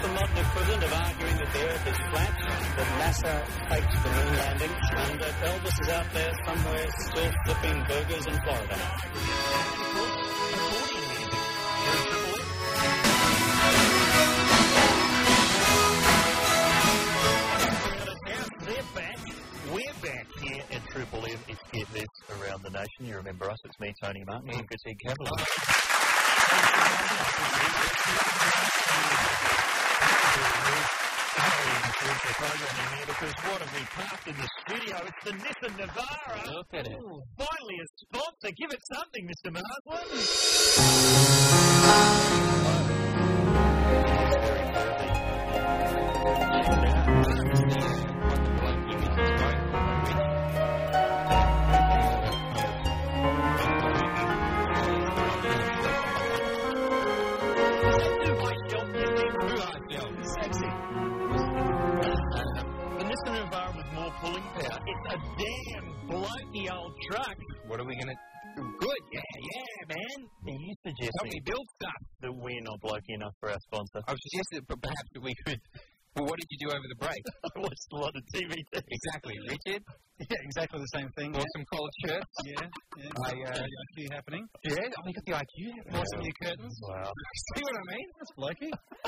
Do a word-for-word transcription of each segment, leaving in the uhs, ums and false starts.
the modern equivalent of arguing that the Earth is flat, that NASA faked the moon landing, and that Elvis is out there somewhere still flipping burgers in Florida. They're back. We're back here at Triple M. It's Get This Around the Nation. You remember us. It's me, Tony Martin, and Chris Ed Capital. Because what have we parked in the studio? It's the Nissan Navara. Look at it. Ooh, finally a sponsor. Give it something, Mister Marsland. Pulling power. It's a damn blokey old truck. What are we going to do? Good. Yeah, yeah, man. Are you suggesting Help me build stuff that we're not blokey enough for our sponsor? I was suggesting that perhaps that we could. Well, what did you do over the break? I watched a lot of T V. Exactly. Richard? Yeah, exactly the same thing. Bought yeah. some collared shirts. Yeah. yeah. I, uh, the I Q happening. Yeah, oh, we got the I Q happening. Bought some new curtains. Wow. See what I mean? That's blokey.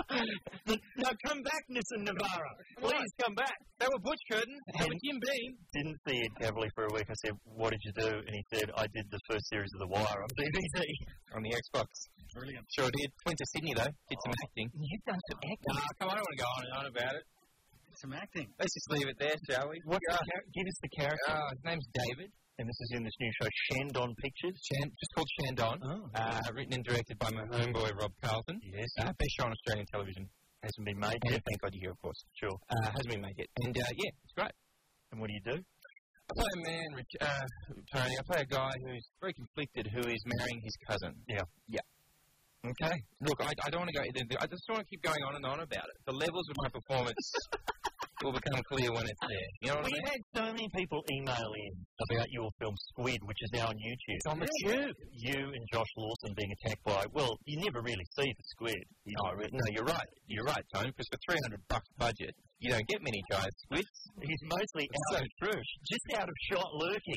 No, come back, Nissan Navara. Please come back. They were butch curtains. How was Jim Beam? Didn't see Ed Cavalier for a week. I said, what did you do? And he said, I did the first series of The Wire on D V D. On the Xbox. Brilliant. Sure did. Went to Sydney, though. Did some oh. acting. You've done some acting? Nah, come on, I don't want to go on and on about it. Some acting. Let's just leave it there, shall we? What, uh, give us the character. Uh, his name's David. And this is in this new show, Shandon Pictures. Shan- just called Shandon. Oh. Uh, written and directed by my homeboy, Rob Carlton. Yes. Uh, best show on Australian television. Hasn't been made and yet. Thank God you're here, of course. Sure. Uh, hasn't been made yet. And, uh, yeah, it's great. And what do you do? I play a man, Rich, uh, Tony. I play a guy who's very conflicted who is marrying his cousin. Yeah. Yeah. Okay. Look, I, I don't want to go... I just want to keep going on and on about it. The levels of my performance... will become clear when it's there. You know what We've I mean? had so many people email in about your film Squid, which is now on YouTube. It's on the tube. You and Josh Lawson being attacked by, well, you never really see the squid. You no, really, no, you're right. You're right, Tony, because for three hundred bucks budget, you don't get many giant squids. He's mostly it's out so of, true. just out of shot lurking.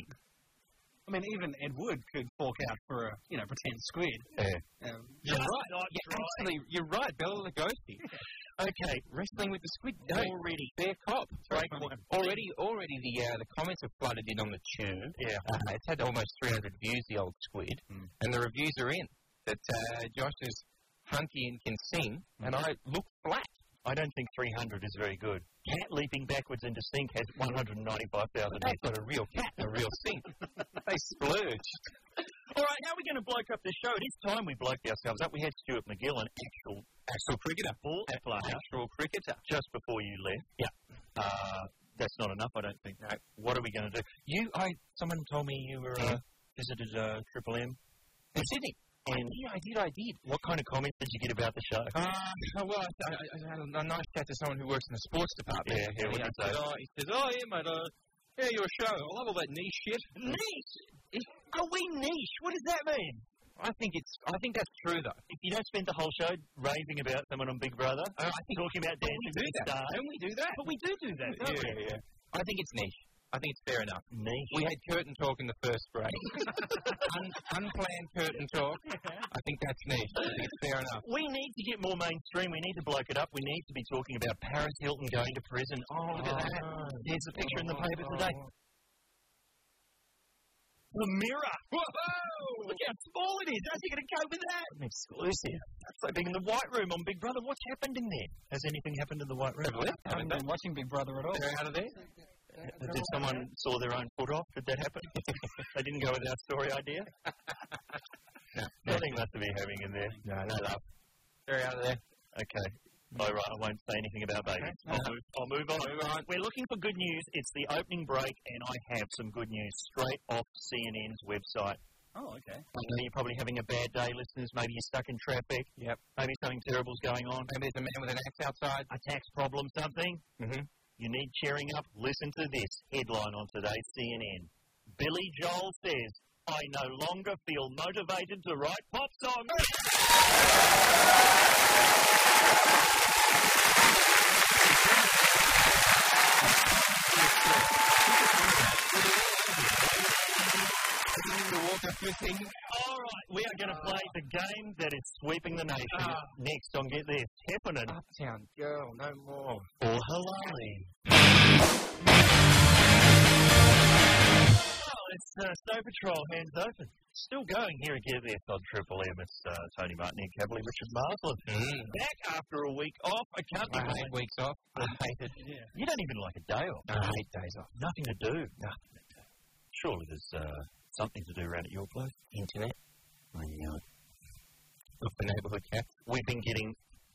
I mean, even Ed Wood could fork out for a, you know, pretend squid. Yeah. Um, you're right. You're actually, you're right. Bella Lugosi. Okay, wrestling with the squid. No, already fair cop. Right. Already, already the uh, the comments have flooded in on the tune. Yeah. Uh, it's had almost three hundred views, the old squid, mm. and the reviews are in that uh, Josh is hunky and can sing, mm. and I look flat. I don't think three hundred is very good. Cat leaping backwards into sink has one hundred ninety-five thousand. That's not a real cat, a real sink. They splurge. All right, how are we going to bloke up the show? It is time we bloked ourselves up. We had Stuart McGill, an actual, actual cricketer, ball player, actual cricketer, just before you left. Yeah. Uh, that's not enough, I don't think. No. What are we going to do? You, I, someone told me you were uh, visited uh, Triple M in Sydney. And I did, I did, I did. What kind of comments did you get about the show? Uh, well, I, I, I had a, a nice chat to someone who works in the sports department. Yeah, yeah, what did he, said, oh, he says, oh, yeah, mate, uh, yeah, you're a show. I love all that niche shit. Niche? Are we niche? What does that mean? I think it's. I think that's true, though. If you don't spend the whole show raving about someone on Big Brother, uh, I think talking about dancing with the stars. Don't we do that? But we do do that. Yeah, yeah, yeah. I think it's niche. I think it's fair enough. Niche. We had curtain talk in the first break. Un- unplanned curtain talk. I think that's niche. I think it's fair enough. We need to get more mainstream. We need to bloke it up. We need to be talking about Paris Hilton going to prison. Oh, look at that. There's a picture in the paper today. The Mirror. Whoa! Look how small it is. How's he going to cope with that? An exclusive. That's like being in the White Room on Big Brother. What's happened in there? Has anything happened in the White Room? I haven't been watching Big Brother at all. They're out of there? Uh, did someone saw their own foot off? Did that happen? They didn't go with our story idea? No. Nothing must be having in there. No, no love. They're out of there. Okay. Oh, right, I won't say anything about babies. I'll, move, I'll move on. Move on. We're looking for good news. It's the opening break, and I have some good news straight off C N N's website. Oh, okay. I know you're probably having a bad day, listeners. Maybe you're stuck in traffic. Yep. Maybe something terrible's going on. Maybe there's a man with an axe outside. A tax problem, something. Mm-hmm. You need cheering up. Listen to this headline on today's C N N. Billy Joel says, I no longer feel motivated to write pop songs. game that is sweeping the nation. Ah. Next on Get This, Heffernan Uptown girl, no more. or Halali. Oh, it's uh, Snow Patrol, hands open. Still going here at Get This on Triple M. It's uh, Tony Martin and Cavalier Richard Marsland. Mm. Back after a week off. I can't I be hate weeks off. I hate it. Yeah. You don't even like a day off. I hate days off. Nothing to do. Nothing to do. Surely there's uh, something to do around at your place. Internet. I knew it. Look for neighbourhood cats. We've been getting,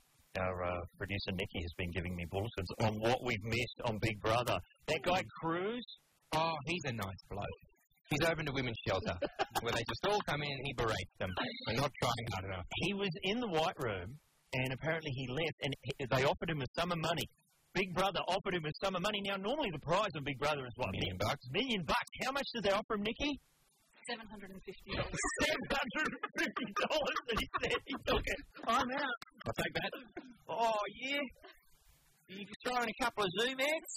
our uh, producer Nikki has been giving me bulletins on what we've missed on Big Brother. That guy Cruz, Oh, he's a nice bloke. He's open to women's shelter, where they just all come in and he berates them for not trying hard enough. he was in the White Room, and apparently he left, and he, they offered him a sum of money. Big Brother offered him a sum of money. Now, normally the prize on Big Brother is what? Million bucks. Million bucks. How much did they offer him, Nikki? seven hundred fifty dollars. Seven hundred and fifty dollars. And he said he took it. I'm out. I'll take that. Oh yeah. You just throwing a couple of Zoom ads?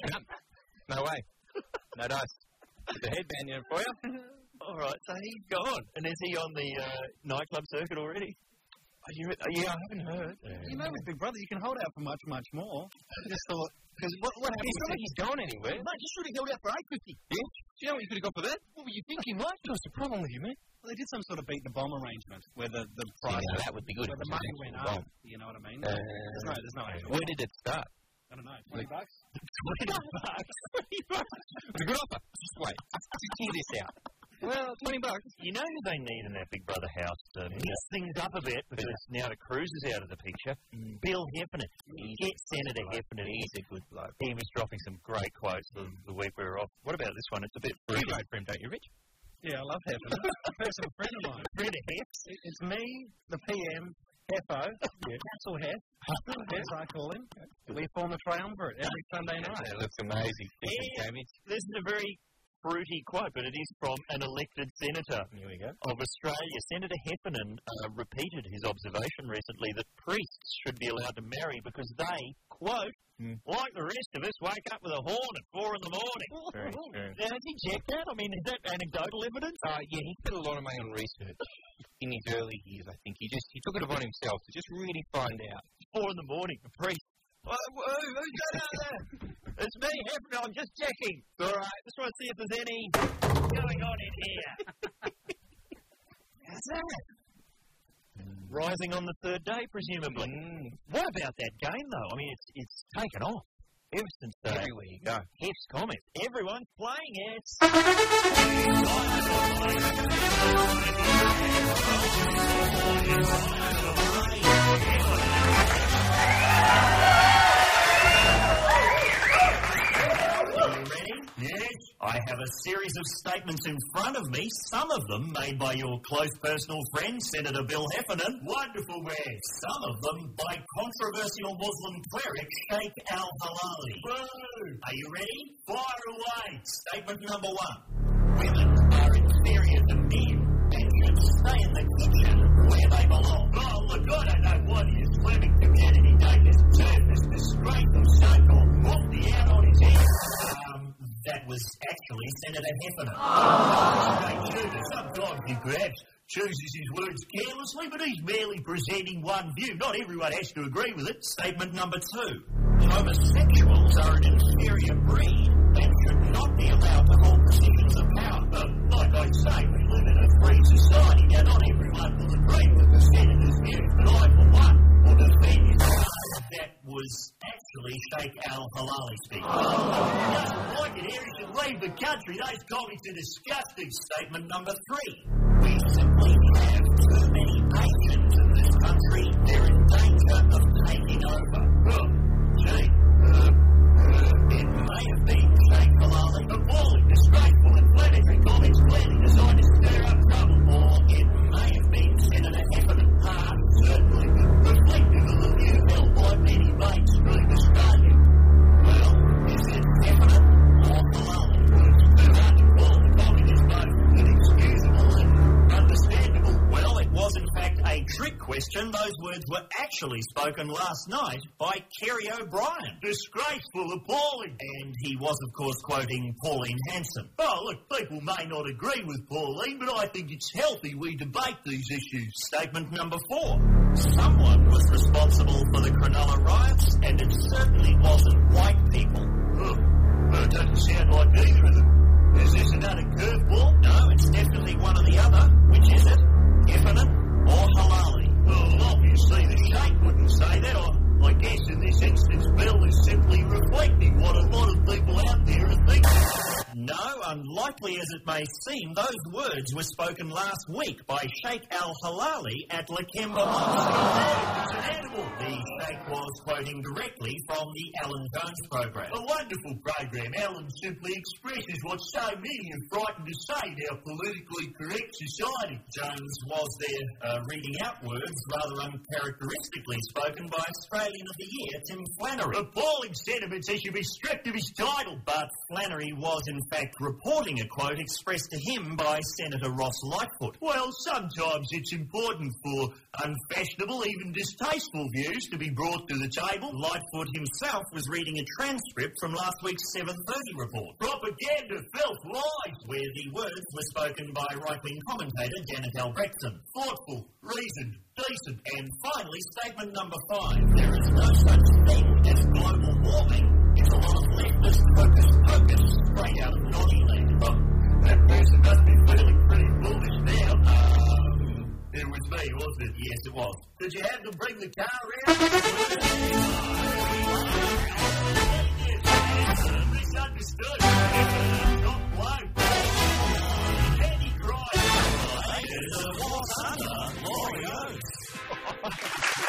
No way. No dice. Put the headband in for you. All right, so he's gone. And is he on the uh, nightclub circuit already? Oh, you, uh, yeah, I haven't heard. You know, with Big Brother, you can hold out for much, much more. I just thought, because what, what happens? It's not like he's gone anywhere. Mate, you should have held out for eight fifty. Yeah? Do you know what you could have got for that? What were you thinking, mate? What's the problem with you, man? Well, they did some sort of beat the bomb arrangement where the the Yeah, price, that would be good. where if the it was money an went actual up. bomb. You know what I mean? Uh, there's no, there's no actual. Where did it start? I don't know. Twenty bucks. Twenty bucks. twenty bucks. It was a good offer. Just wait. Just hear this out. Well, twenty bucks. You know who they need in that Big Brother house to mix things up a bit because now the Cruz is out of the picture? Bill Heffernan. Get Senator Heffernan. He's a good bloke. He was dropping some great quotes the, the week we were off. What about this one? It's a bit You fruity. vote for him, don't you, Rich? Yeah, I love Heffernan. A personal friend of mine. Friend of Hefs. It's me, the P M, Heffo, Castle Heff, as I call him. We form a triumvirate every Sunday night. That looks amazing. Yeah. Damage. This is a very fruity quote, but it is from an elected senator Here we go. of Australia. Senator Heffernan uh, repeated his observation recently that priests should be allowed to marry because they, quote, Hmm. like the rest of us, wake up with a horn at four in the morning. Very true. Now, has he checked that? I mean, is that anecdotal evidence? Uh, yeah, he spent a lot of money on research in his early years, I think. He just he took it upon himself to just really find out. Four in the morning, a priest. Whoa, whoa, who's that out there? It's me, Heffernan. I'm just checking. All right, just want to see if there's any going on in here. How's that? Rising on the third day, presumably. Mm. What about that game, though? I mean, it's it's taken off ever since uh, Everywhere you go. Hef's comments. Everyone's playing it. Yes, I have a series of statements in front of me, some of them made by your close personal friend, Senator Bill Heffernan. Wonderful man. Some of them by controversial Muslim cleric Sheikh Al-Halali. Whoa! Are you ready? Fire away. Statement number one. Women are inferior to men and should stay in the kitchen where they belong. Oh, look, I don't know why the Islamic community don't just turn this disgraceful so-called mufti out on his head. Um, that was actually Senator Heffernan. Oh. Sometimes he perhaps chooses his words carelessly, but he's merely presenting one view. Not everyone has to agree with it. Statement number two. Homosexuals are an inferior breed and should not be allowed to hold positions of power. But like I say, we live in a free society. Now, not everyone will agree with the Senator's view, but I, for one, will defend his right. That was actually Sheikh Al-Halali speaking. Oh. He doesn't like it here. He should leave the country. Those comments are disgusting. Statement number three. We simply have too many Asians in this country. They're in danger of taking over. Oh, gee. Uh, uh, it may have been Sheikh Halali. Appalling, disgraceful, inflammatory comments clearly designed to stir up trouble. Or it may have been Senator Heffernan. Ah, certainly. Reflective of the view held by many mainstream Australia. Well, is it Heffernan or Halali? It's too hard to call the communist vote inexcusable and understandable. Well, it was in fact a trick question. those words were actually spoken last night by Kerry O'Brien. Disgraceful, appalling. And he was, of course, quoting Pauline Hanson. Oh, look, people may not agree with Pauline, but I think it's healthy we debate these issues. Statement number four. Someone was responsible for the Cronulla riots, and it certainly wasn't white people. Oh, well, it doesn't sound like either of them. Is this another curveball? No, it's definitely one or the other. Which is it? Heffernan or Halali? Well, obviously the Sheikh wouldn't say that. I, I guess in this instance, Bill is simply reflecting what a lot of people out there are thinking. No, unlikely as it may seem, those words were spoken last week by Sheikh Al-Halali at Lakemba Mosque. The Sheikh was quoting directly from the Alan Jones program. A wonderful program. Alan simply expresses what so many are frightened to say in our politically correct society. Jones was there uh, reading out words rather uncharacteristically spoken by Australian of the Year, Tim Flannery. Appalling sentiments he should be stripped of his title. But Flannery was in fact reporting a quote expressed to him by Senator Ross Lightfoot. Well, sometimes it's important for unfashionable, even distasteful views to be brought to the table. Lightfoot himself was reading a transcript from last week's seven thirty report. Propaganda, filth, lies, where the words were spoken by right-wing commentator Janet Albrechtson. Thoughtful, reasoned, decent. And finally, statement number five. There is no such thing as global warming. It's a lot of leftist focus-focus straight out of Noddyland. Oh, that person must be feeling pretty foolish now. Um, it was me, wasn't it? Yes, it was. Did you have to bring the car around? Misunderstood. Top bloke. Candy cry. There's a war thunder. Laurie Oates.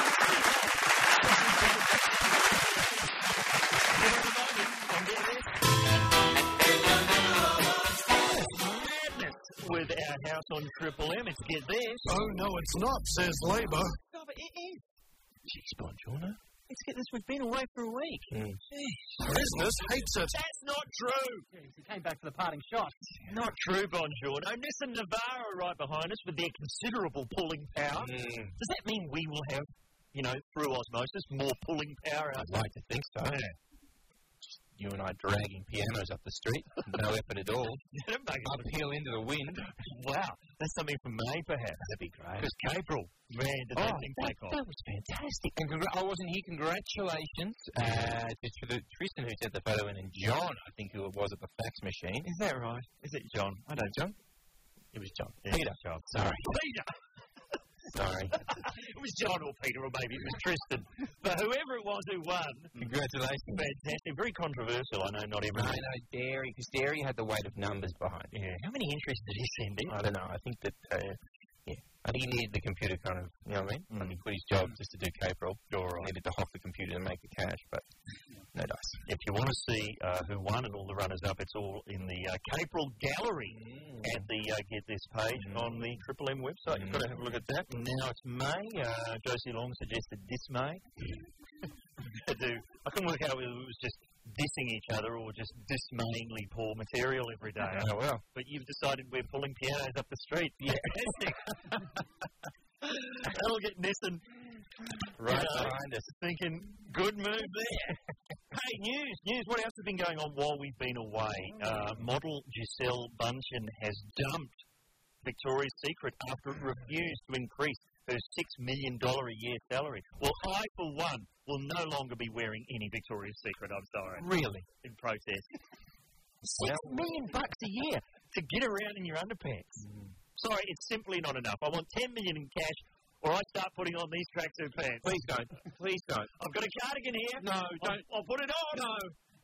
With our house on Triple M, it's get this. Oh, no, it's not, says Labor. No, but it is. Jeez, Bonjourno. Let's get this. We've been away for a week. Mm. Business hates it. That's not true. Jeez, he came back for the parting shot. Not true, Bonjourno. Nissan Navara right behind us with their considerable pulling power. Mm. Does that mean we will have, you know, through osmosis, more pulling power? I'd like to think so. Yeah. You and I dragging pianos up the street, no effort at all. Uphill into the wind. Wow, that's something for May, perhaps. That'd be great. Because April, man, did that oh, thing that, take off? That was fantastic. And congr- I wasn't here. Congratulations uh, to, to the Tristan who sent the photo in, and John, I think who it was at the fax machine. Is that right? Is it John? I don't John. It was John. Yeah, Peter. John. Sorry. Peter. Sorry. It was John or Peter or maybe it was Tristan. But whoever it was who won. Congratulations. Fantastic. Very controversial. I know not everyone. I know Dairy, because Dairy had the weight of numbers behind it. Yeah. How many entries did he send in? I don't know. I think that, uh, yeah. I think he needed the computer kind of, you know what I mean? Mm. When he quit his job just to do Capril. Sure, right. He needed to hock the computer to make the cash, but no dice. If you want to see uh, who won and all the runners-up, it's all in the uh, Capril Gallery mm. at the uh, Get This page mm. on the Triple M website. Mm. You've got to have a look at that. Now it's May. Uh, Josie Long suggested this May. do, I couldn't work out whether it was just dissing each other or just dismayingly poor material every day. Oh, well. But you've decided we're pulling pianos up the street. Yeah. That'll get Nissan right you know, behind us. Thinking, good move there. Hey, news, news. What else has been going on while we've been away? Uh, model Giselle Bundchen has dumped Victoria's Secret after it refused to increase her six million dollars a year salary. Well, I, for one, will no longer be wearing any Victoria's Secret, I'm sorry. Really? In protest. Six well, million bucks a year to get around in your underpants. Mm. Sorry, it's simply not enough. I want ten million dollars in cash, or I start putting on these tracksuit pants. Please don't. Please don't. I've got a cardigan here. No, don't. I'll, I'll put it on. No.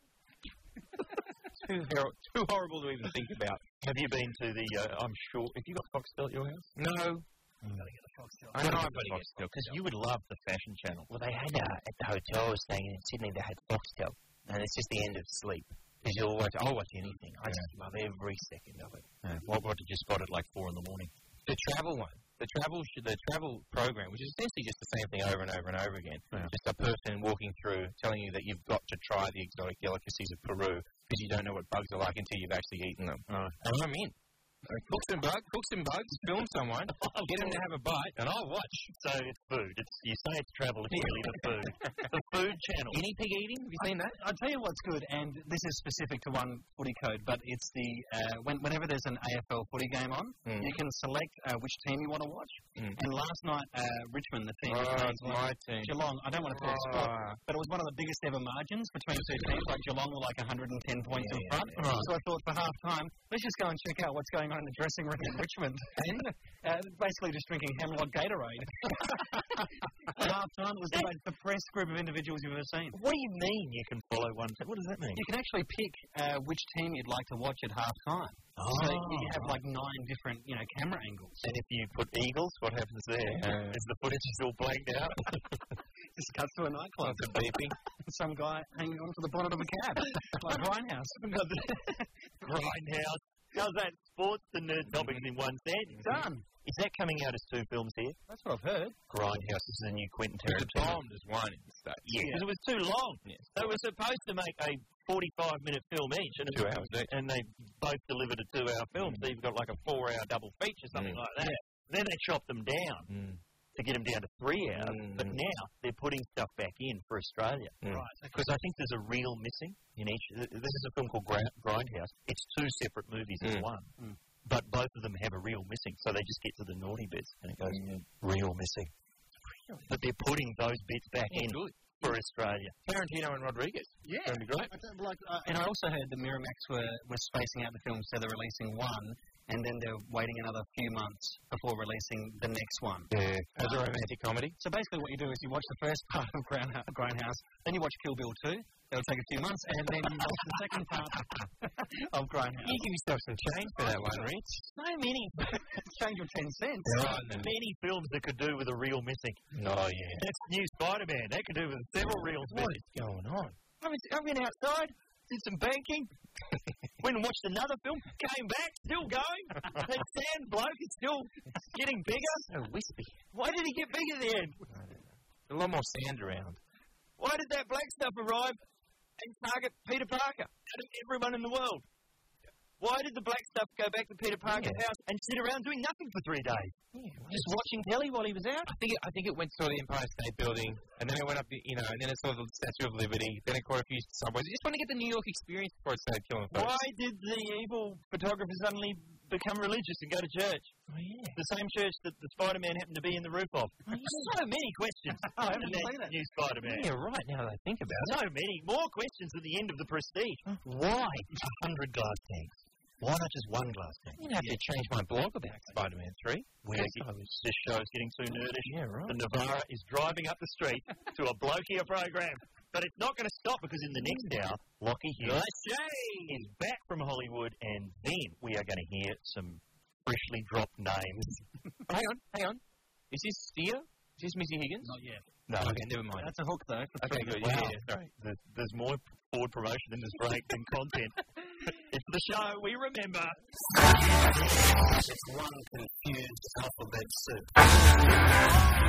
too, hor- too horrible to even think about. Have you been to the, uh, I'm sure, have you got Foxtel at your house? No. I'm going to get a Foxtel. I know I'm going to get Foxtel. Because you would love the Fashion Channel. Well, they had, uh, at the hotel I was staying in Sydney, they had Foxtel. And it's just the end of sleep. Because you'll watch, I'll watch anything. I yeah. just love every second of it. Yeah. What, what did you spot at like four in the morning? The travel one. The travel sh- the travel program, which is essentially just the same thing over and over and over again. Yeah. Just a person walking through telling you that you've got to try the exotic delicacies of Peru because you don't know what bugs are like until you've actually eaten them. Oh. And I'm in. Uh, cook some bugs, cook some bugs, film someone, get them to have a bite, and I'll watch. So it's food. It's you say it's travel. It's really the food. The food channel. Guinea pig eating. Have you seen that? I'll tell you what's good, and this is specific to one footy code, but it's the uh, when, whenever there's an A F L footy game on, Mm. you can select uh, which team you want to watch. Mm. And last night, uh, Richmond, the team, Oh, that it's my team. Geelong. I don't want to talk Oh. sport, but it was one of the biggest ever margins between two teams. Like Geelong were like one hundred ten points Yeah, in front. yeah, yeah. So I thought for half time, let's just go and check out what's going on in the dressing room in Richmond. And uh, basically just drinking Hemlock Gatorade. At half time, it was the most depressed group of individuals you've ever seen. What do you mean you can follow one? What does that mean? You can actually pick uh, which team you'd like to watch at half time. Oh. So you have like nine different, you know, camera angles. And if you put Eagles, what happens there? Uh, Is the footage all blanked out? Just cuts to a nightclub. Lots of beeping. Some guy hanging onto the bonnet of a cab, like Grindhouse. Grindhouse. How's that? Sports and nerd topics in one sentence. Done. Is that coming out as two films here? That's what I've heard. Grindhouse is the new Quentin The Tarantino. bomb is one in the States. Yeah, because it was too long. Yes. They were supposed to make a forty-five minute film each, and, Two hours each. and they both delivered a two hour film. So you've got like a four hour double feature, something Mm. like that. Then they chopped them down Mm. to get them down to three hours, Mm. but now they're putting stuff back in for Australia. Mm. Right. Because I think there's a reel missing in each. This is a film called Gra- Grindhouse. It's two separate movies in Mm. one. Mm. But both of them have a reel missing, so they just get to the naughty bits and it goes, reel missing. But they're putting those bits back Yeah, in good. for Australia. Tarantino and Rodriguez. Yeah. That'd be great. Like, uh, and I also heard that Miramax were, were spacing out the film, so they're releasing one, and then they're waiting another few months before releasing the next one. Yeah. As a romantic comedy. So basically what you do is you watch the first part of Grindhouse, Grindhouse then you watch Kill Bill two, that'll take a few months, and then you watch the second part of Grindhouse. You give yourself some change for that one, Rich. So many, Change your ten cents. many films that could do with a reel missing. Oh, yeah. That's new Spider-Man. That could do with several reels What missing. is going on? I was, I've been outside, did some banking, went and watched another film, came back, still going. That sand bloke is still getting bigger. So wispy. Why did he get bigger then? A lot more sand around. Why did that black stuff arrive and target Peter Parker out of everyone in the world? Why did the black stuff go back to Peter Parker's Yeah. house and sit around doing nothing for three days? Yeah, Just watching telly while he was out? I think it, I think it went to the Empire State Building, and then it went up, the, you know, and then it saw the Statue of Liberty. Then it caught a few subways. It just want to get the New York experience before it started killing folks. Why did the evil photographer suddenly become religious and go to church? Oh, yeah. The same church that the Spider-Man happened to be in the roof of. So many questions. Oh, I haven't in that seen that. new Spider-Man. Yeah, right, now that I think about it. So many. More questions at the end of the Prestige. Why a hundred glass tanks? Why not just one glass tank? I'm going to have to change my blog about Spider-Man three. Where this show's getting too nerdish. Yeah, right. The Navara is driving up the street to a blokier program. But it's not going to stop because in the next hour, Lockie Hughes is back from Hollywood, and then we are going to hear some freshly dropped names. Hang on, hang on. Is this Steer? Is this Missy Higgins? Not yet. No, okay, never mind. That's a hook, though. for Okay, three good. minutes. Yeah, Wow. yeah, sorry. There's, there's more forward promotion in this break than content. It's the show we remember. It's one confused alphabet soup.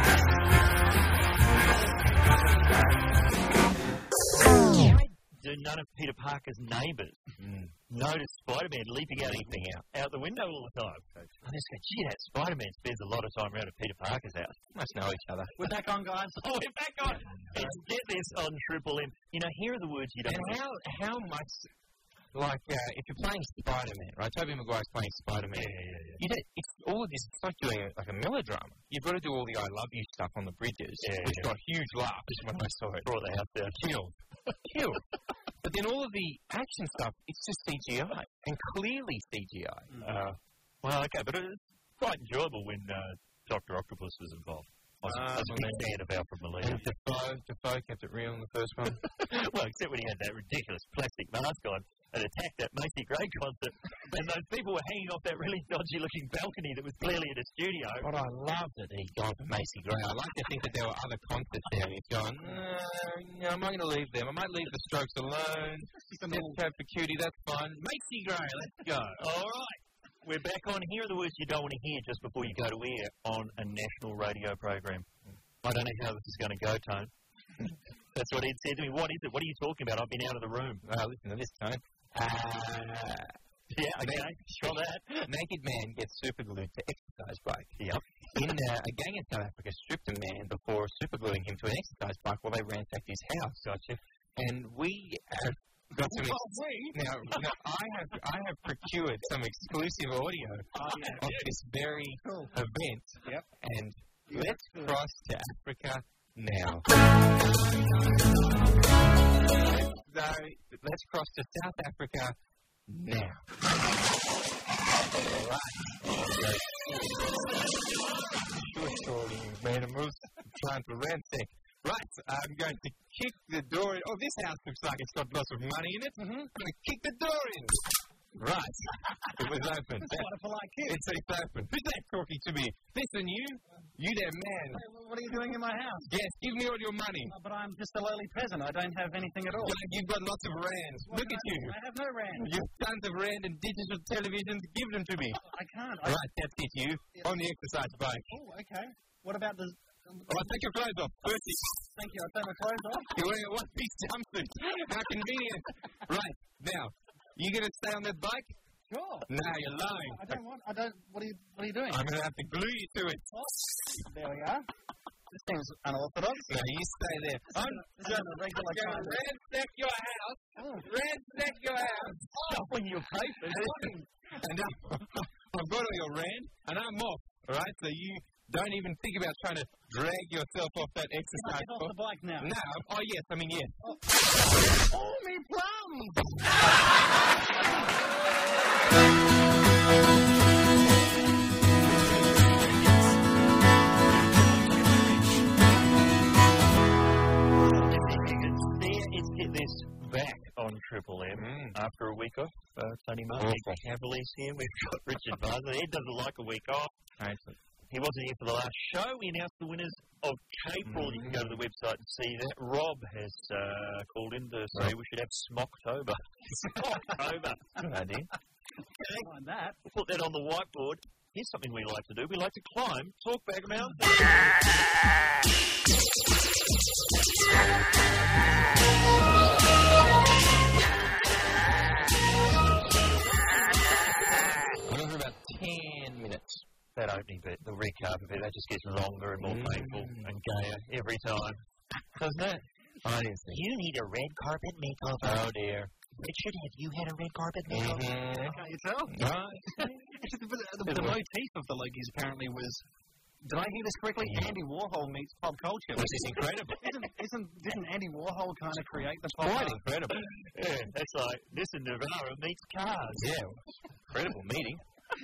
Do none of Peter Parker's neighbours Mm. notice Spider-Man leaping out, Leaping out. out the window all the time? And they just go, gee, that Spider-Man spends a lot of time around at Peter Parker's house. Must know each other. We're back on, guys. Oh, we're back on. Let's get this on Triple M. You know, here are the words you don't And how how much, like, uh, if you're playing Spider-Man, right? Tobey Maguire's playing Spider-Man. Yeah, yeah, yeah. You don't, it's all of this. It's like doing a, like a melodrama. You've got to do all the "I love you" stuff on the bridges, Yeah, which yeah. got huge laughs when I saw it. Brought the house down. Killed, killed. But then all of the action stuff, it's just C G I, and clearly C G I. Uh, well, okay, but it was quite enjoyable when uh, Doctor Octopus was involved. I was, I was a big Um, fan of Alfred Molina. And Defoe, Defoe kept it real in the first one. Well, except when he had that ridiculous plastic mask on and attacked that Macy Gray concert, and those people were hanging off that really dodgy-looking balcony that was clearly in a studio. But I loved that he'd gone for Macy Gray. I like to think that there were other concerts there, and he's gone, no, no, I'm not going to leave them. I might leave the Strokes alone. Let's go for Cutie, that's fine. Macy Gray, let's go. All right. We're back on Here Are the Words You Don't Want to Hear just before you go to air on a national radio program. I don't know how this is going to go, Tone. That's what Ed said to me. What is it? What are you talking about? I've been out of the room. Uh, listen to this, Tone. Uh, Yeah, okay, sure that. Naked man gets superglued to exercise bike. Yep. In uh, a gang in South Africa stripped a man before supergluing him to an exercise bike while they ransacked his house. Gotcha. And we have got some. Ex- oh, wait. Now, now, I have I have procured some exclusive audio oh, yeah. of this very cool. event. Yep. And let's cross to Africa now. So, let's cross to South Africa now. All right. Sure, surely, animals trying to ransack. Right, I'm going to kick the door in. Oh, this house looks like it's got lots of money in it. Mm-hmm. I'm going to kick the door in. Right. It was open. That's quite a polite kid. It's, it's open. Who's that talking to me? Listen, you. You there, man. Hey, what are you doing in my house? Yes, give me all your money. Oh, but I'm just a lowly peasant. I don't have anything at all. Yeah, you've got lots of rands. Well, Look no, at you. I have no rand. You've tons of rand and digital televisions. Give them to me. I can't. I... Right, that's it, you. Yeah. On the exercise bike. Oh, okay. What about the... Um, oh, take your clothes off. First, thank you. I'll take my clothes off. You're wearing a one-piece jumpsuit. How convenient. Right, now, you going to stay on that bike? Sure. No, you're lying. I don't want... I don't... What are you, what are you doing? I'm going to have to glue you to it. Oh, there we are. This seems unorthodox. No, you stay there. I'm this is a regular going to kind of... ransack your house. Oh. Ransack your house. Shuffling your papers. And uh, I've got all your rand, and I'm off. All right, so you don't even think about trying to drag yourself off that exercise. Get off the bike now. No. Oh, yes. I mean, yes. Oh, oh me plums! This back on Triple M mm. after a week off. Uh, Tony Martin, oh. Cavalier's here. We've got Richard Bartlett. He doesn't like a week off. Right. He wasn't here for the last show. We announced the winners of April. Mm. You can go to the website and see that. Rob has uh, called in to say right. we should have Smocktober. Smocktober. Good idea. Okay. Like that. We'll put that on the whiteboard. Here's something we like to do. We like to climb Talkback Mountain. For about ten minutes. That opening bit, the red carpet bit, that just gets longer and more mm. painful and gayer every time. Doesn't it? I didn't think. You need a red carpet makeover. Oh, dear. Richard, have you had a red carpet makeover? Mm-hmm. Can't you tell? No. the, the, the motif of the Logies apparently was... Did I hear this correctly? Yeah. Andy Warhol meets pop culture. Which is incredible. isn't, isn't, didn't Andy Warhol kind of create the pop Quite incredible. Yeah, that's like, this and Nirvana meets Cars. Yeah, incredible meeting.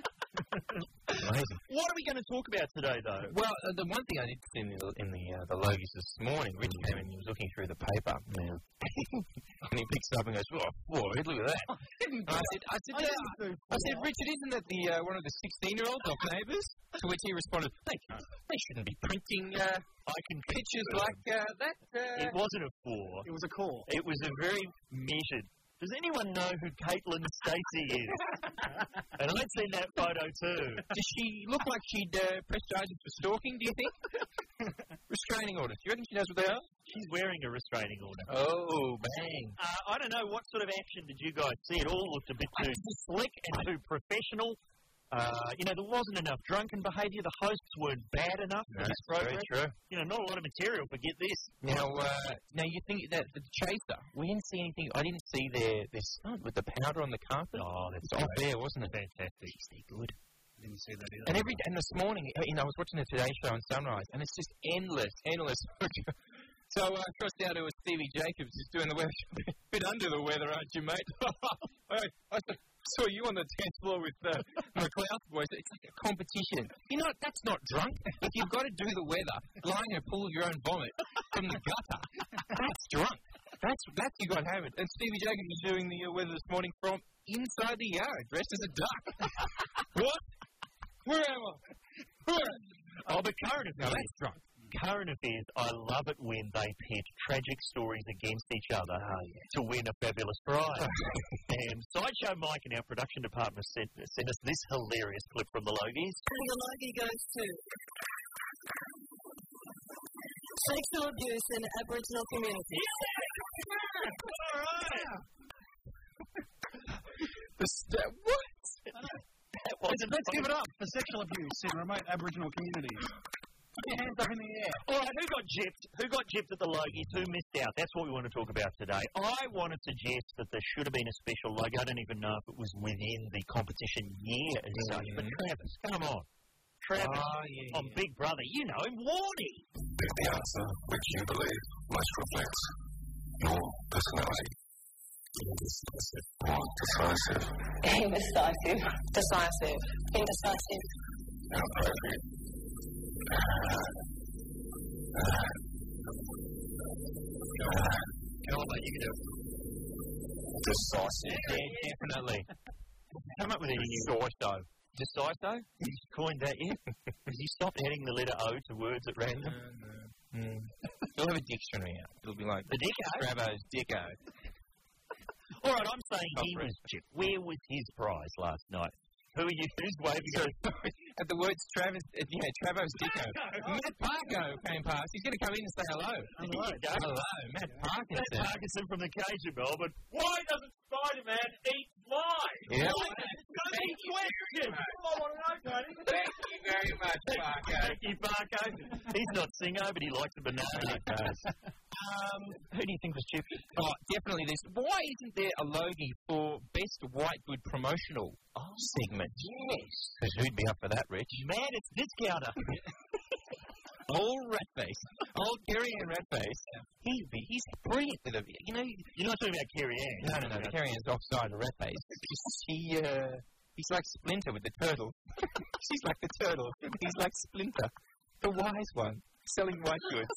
Amazing. What are we going to talk about today, though? Well, uh, the one thing I did see in the, in the, uh, the Logies this morning, Rich mm. came in and he was looking through the paper. Yeah. And he picks it up and goes, oh, boy, look at that. I, didn't I said, I said, I, yeah. I said Richard, isn't that the uh, one of the sixteen-year-olds of Neighbours? To which he responded, they, they shouldn't be printing uh, I can pictures like uh, that. Uh, it wasn't a four. It was a call. It was a very measured. Does anyone know who Caitlin Stacey is? And I'd seen that photo too. Does she look like she'd uh, press charges for stalking, do you think? Restraining orders. Do you reckon she knows what they are? She's wearing a restraining order. Oh, bang. Uh, I don't know, what sort of action did you guys see? It all looked a bit too slick and too professional. Uh, you know, there wasn't enough drunken behaviour. The hosts weren't bad enough for no, this program. Very true. You know, not a lot of material, but get this. Now, uh, now you think that the chaser, we didn't see anything. I didn't see their, their stunt with the powder on the carpet. Oh, that's it's off there, wasn't it? Fantastic. They're good. Didn't see that either. And every and this morning, you know, I was watching the Today Show on Sunrise, and it's just endless, endless. So I uh, crossed out to a Stevie Jacobs, who's doing the weather. A bit under the weather, aren't you, mate? I, I saw you on the dance floor with uh, McLeod boys. It's like a competition. You know, that's not drunk. If you've got to do the weather, lying in a pool of your own vomit from the gutter, that's drunk. That's that's you got to have it. And Stevie Jacobs was doing the uh, weather this morning from inside the yard, dressed as a duck. What? Where am I? Where? Oh, but current affairs. Now that's drunk. Current affairs, I love it when they pit tragic stories against each other oh, yeah. to win a fabulous prize. And Sideshow Mike in our production department sent, sent us this hilarious clip from the Logies. The Logie goes to sexual abuse in Aboriginal communities. Yeah! All right! The st- what? Let's, let's give it up for sexual abuse in remote Aboriginal communities. Put your hands up in the air. All right, who got gypped? Who got gypped at the Logies? Who missed out? That's what we want to talk about today. I want to suggest that there should have been a special logo. I don't even know if it was within the competition year as such. But Travis, come on. Travis, Oh, yeah, on yeah. Big Brother, you know him, Warnie. Pick the answer which you believe most reflects your personality. Indecisive or decisive. Indecisive. Decisive. Indecisive. Inappropriate. Uh, uh, uh, Come on, mate, you can do it. decisive. Yeah, definitely. Come up with any new Decisive. Decisive? You coined that yet? Have you stopped adding the letter O to words at random? Mm. You'll have a dictionary out. It'll be like The Dicko? Bravo's Dicko. All right, I'm saying he was gypped. Where was his prize last night? Who are you? Who's waving at? At the words Travis, uh, yeah, Travo's Dicko. Matt Parko came past. He's going to come in and say hello. Hello. Hello, Matt Parkinson. Matt Parkinson from the Cage of Melbourne. Why doesn't Spider-Man eat flies? Yeah. Good question. I want to know, Tony. Thank you very much, Parko. Thank you, Parko. He's not Singo, but he likes a banana. Um, who do you think was gypped? Oh, definitely this. Why isn't there a Logie for Best White Good Promotional segment? Yes. Because who'd be up for that, Rich? Man, it's Discounter. Old Ratface. Old Kerry Ann Ratface. He'd be, he's brilliant with a, you know, You're not talking about Kerry Ann. no, no, no, Kerry Ann's offside of Ratface. He, uh, he's like Splinter with the turtle. She's like the turtle. He's like Splinter, the wise one, selling white goods.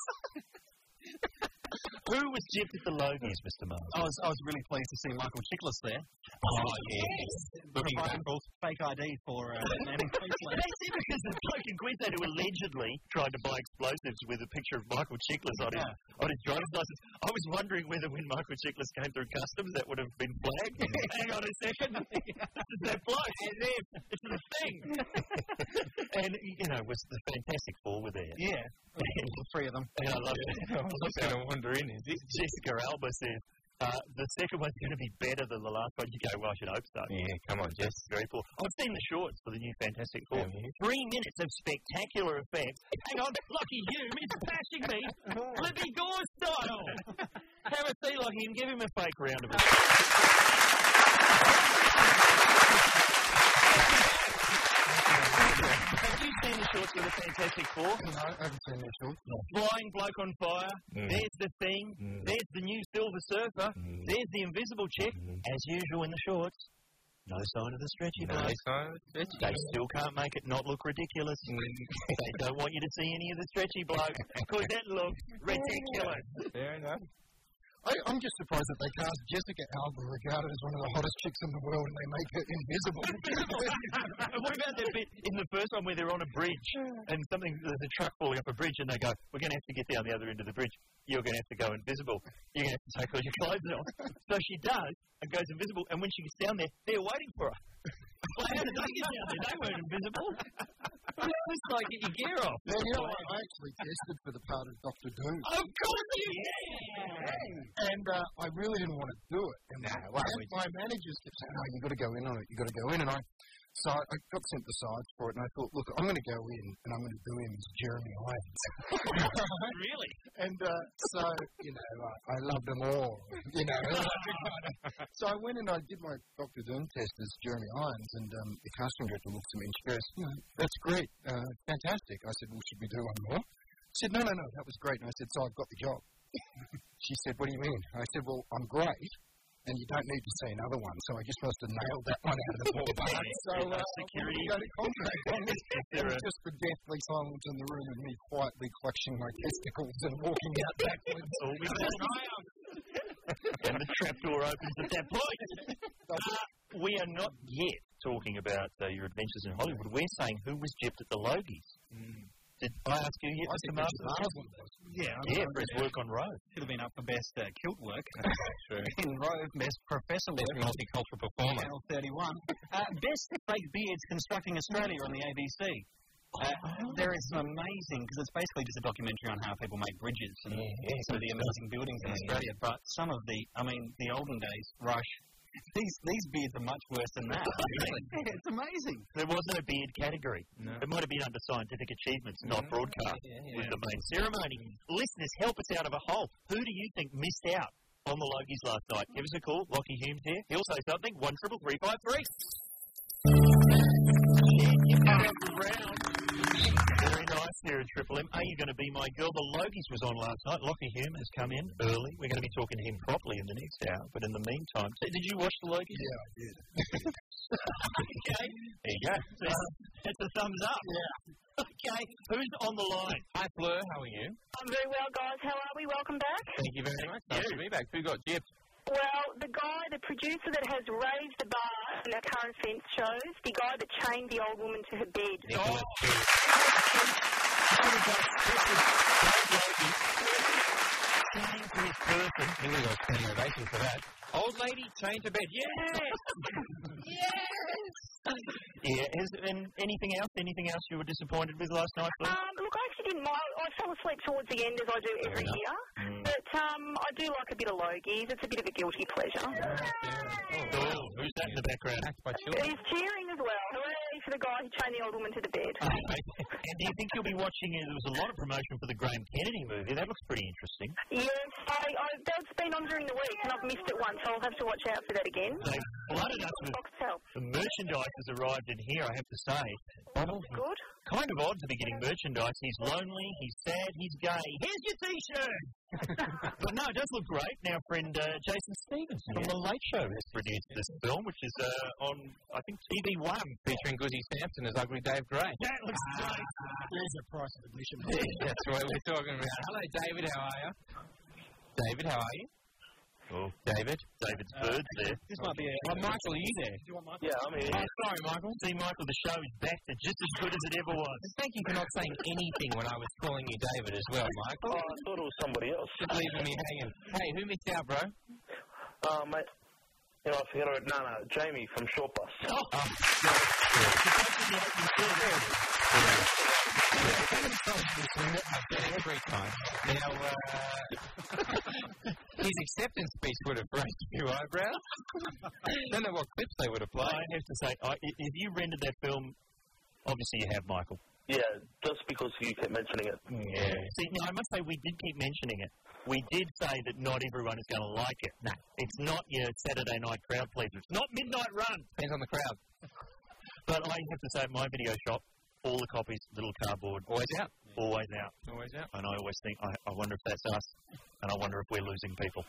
Who was gypped at the Logies, Mister Mars? I was, I was really pleased to see Michael Chiklis there. Oh, yes. Looking Providing baffled. fake I D for uh, Manning Queensland. They said because the bloke in Queensland who allegedly tried to buy explosives with a picture of Michael Chiklis on his, Yeah. on his driver's license. I was wondering whether when Michael Chiklis came through customs that would have been flagged. Hang on a second. This is that bloke. It's the thing. And, you know, was the Fantastic Four were there. Yeah. All three of them. And I love it. I was going to wander in. Is this? Jessica Alba says, uh, the second one's going to be better than the last one. You go, well, I should hope so. Yeah, come on, Jess. Very cool. I've seen the shorts for the new Fantastic Four. Have you? Three minutes of spectacular effects. Hang on, Lucky you, it's bashing me. Libby Gore style. Have a seat, Lucky, and give him a fake round of applause. Have you seen the shorts for the Fantastic Four? No, I haven't seen that short. Flying bloke on fire. Mm. There's the thing. Mm. There's the new Silver Surfer. Mm. There's the invisible chick. As usual in the shorts. No sign of the stretchy No, bloke. it's not. It's They still can't make it not look ridiculous. They don't want you to see any of the stretchy bloke because that looks ridiculous. Fair enough. I, I'm just surprised that they cast Jessica Alba, regarded as one of the hottest chicks in the world, and they make her invisible. And what about that bit in the first one where they're on a bridge and something, there's a truck falling up a bridge and they go, we're going to have to get down the other end of the bridge. You're going to have to go invisible. You're going to have to take all your clothes off. So she does and goes invisible, and when she gets down there, they're waiting for her. Well, how did they get down there? They weren't invisible. It was like, get your gear off. Now, you know what? I actually tested for the part of Doctor Doom. Of course you yeah. And uh, I really didn't want to do it. And Nah, my, why would you? my managers kept saying, oh, you've got to go in on it, you've got to go in. And I, so I, I got sent the sides for it, and I thought, look, I'm going to go in, and I'm going to do him as Jeremy Irons. Really? And uh, so, you know, I, I loved them all, you know. So I went and I did my Doctor Doom test as Jeremy Irons, and um, the casting director looks at me and she goes, "Hmm, that's great, uh, fantastic." I said, well, should we do one more? She said, no, no, no, that was great. And I said, so I've got the job. She said, what do you mean? I said, well, I'm great, and you don't need to see another one, so I just must have nailed that one out of the ballpark. So, uh, security. we got a contract on this. There was just the deathly silence in the room and me quietly clutching my testicles and walking out backwards. All we got an eye on. And the trapdoor opens at that point. Uh, we are not yet talking about uh, your adventures in Hollywood. We're saying who was gypped at the Logies. Mm. Did I ask you yet, Mister Marsden? Yeah, Yeah, for his work on Rove. should have been up for best uh, kilt work. True. In Rove, best professor Best work. multicultural performer. Channel thirty-one. Uh, best fake beards constructing Australia on the A B C. Uh, there is some amazing, because it's basically just a documentary on how people make bridges and Yeah, yeah, some of the amazing buildings in yeah, Australia. But some of the, I mean, the olden days, Rush, these these beards are much worse than that. Really? Yeah, it's amazing. There was no beard category. No. It might have been under scientific achievements, not broadcast, yeah, yeah, yeah. was the main ceremony. Listeners, help us out of a hole. Who do you think missed out on the Logies last night? Give us a call. Lockie Humes here. He'll say something. One triple three five three. Very nice there at Triple M. Are you going to be my girl? The Logies was on last night. Lockie Hume has come in early. We're going to be talking to him properly in the next hour. But in the meantime, so did you watch the Logies? Yeah, I did. Okay. There you go. That's, that's a thumbs up. Yeah. Okay. Who's on the line? Hi, Fleur. How are you? I'm very well, guys. How are we? Welcome back. Thank you very much. Nice to be back. Who got gypped? Well, the guy, the producer that has raised the bar in our current fence shows, the guy that chained the old woman to her bed. Nicholas oh. Standing to his person. He would have got standing ovation for that. Old lady chained to bed. Yes! Yes! Yeah, is, and anything else? Anything else you were disappointed with last night, Fleur? Um, look, I actually didn't mind. I fell asleep towards the end, as I do every year. Mm. But um, I do like a bit of Logies. It's a bit of a guilty pleasure. Yeah. Yeah. Oh, oh, who's that in the background? By children. He's cheering as well. Hooray for the guy who chained the old woman to the bed. Oh, and do you think you'll be watching it? There was a lot of promotion for the Graham Kennedy movie. That looks pretty interesting. Yes, I, I, that's been on during the week, and I've missed it once, so I'll have to watch out for that again. They flooded us with the merchandise has arrived in here, I have to say. Oh, good. Kind of odd to be getting merchandise. He's lonely, he's sad, he's gay. Here's your T-shirt! But no, it does look great. Now, friend uh, Jason Stevens from The Late Show has produced this film, which is uh, on, I think, T V one. Featuring Guzzy Sampson as Ugly Dave Gray. That looks great. There's a price of admission. That's what we're talking about. Hello, David. How are you? David, how are you? Oh, David. David's uh, birds there. This might be a... Oh, Michael, are you there? Do you want Michael? Yeah, I'm here. Oh, sorry, Michael. See, Michael, the show is back to just as good as it ever was. Thank you for not saying anything when I was calling you David as well, Michael. Oh, I thought it was somebody else. Just leaving me hanging. Hey, who missed out, bro? Uh, mate, you know, I forget it. No, no, Jamie from Short Bus. Oh, oh. Every time. Now, uh, his acceptance speech would have raised a few eyebrows. Don't know what clips they would have played. I have to say, I, if you rendered that film, obviously you have, Michael. Yeah, just because you kept mentioning it. Yeah. See, now I must say we did keep mentioning it. We did say that not everyone is going to like it. No. It's not your Saturday night crowd pleaser. It's not Midnight Run. Depends on the crowd. But I have to say, my video shop, all the copies, little cardboard. Always out. Always out. Always out. And I always think, I, I wonder if that's us, and I wonder if we're losing people.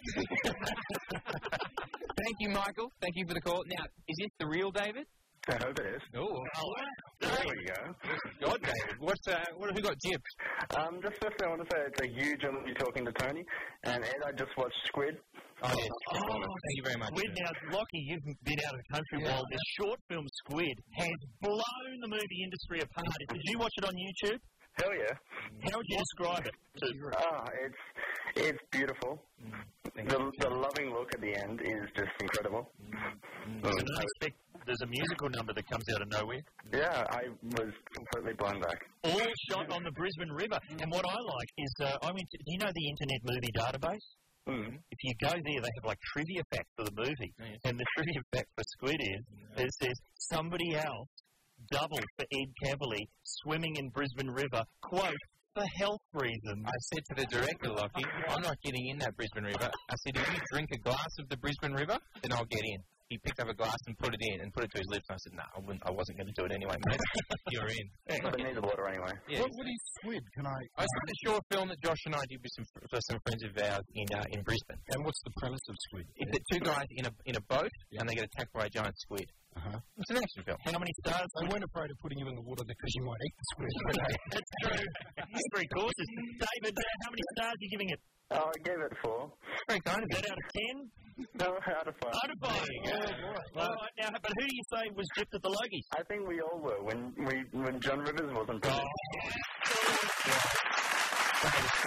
Thank you, Michael. Thank you for the call. Now, is this the real David? I hope it is. Oh, there we go. God, David. What's, uh, what, who got gypped? Um, just firstly, I want to say it's a huge honour to be talking to Tony. And Ed, I just watched Squid. Oh, yes. Oh, thank you very much. Squid, now, Lockie, you've been out of the country yeah. while this short film Squid has blown the movie industry apart. Did you watch it on YouTube? Hell yeah. How would you describe it? Ah, it's it's beautiful. Mm. The, the loving look at the end is just incredible. Mm. Mm. I expect there's a musical number that comes out of nowhere. Yeah, I was completely blown back. All shot on the Brisbane River. And what I like is, uh, I mean, do you know the Internet Movie Database? Mm. If you go there, they have like trivia facts for the movie. Oh, yes. And the trivia fact for Squid is, yeah. it says, somebody else doubled for Ed Cavalier swimming in Brisbane River, quote, for health reasons. I said to the director, Lockie, I'm not getting in that Brisbane River. I said, if you drink a glass of the Brisbane River, then I'll get in. He picked up a glass and put it in and put it to his lips. And I said, no, nah, I, I wasn't going to do it anyway, mate. You're in. But it needs the water anyway. Yeah. What, what is Squid? Can I... I saw the short film that Josh and I did with some, for some friends of ours in uh, in Brisbane. And what's the premise of Squid? It's the two guys in a in a boat yeah. and they get attacked by a giant squid. Uh-huh. It's an action film. How many stars? They weren't afraid of putting you in the water because you might eat the squid. That's true. That's three courses. David, uh, how many stars are you giving it? Oh, I gave it four. Very kind of you. Is that out of ten? No, out of five. Out of five. Oh, right. Well, all right. Now, but who do you say was gypped at the Logies? I think we all were when we when John Rivers wasn't present. Oh. Yeah. You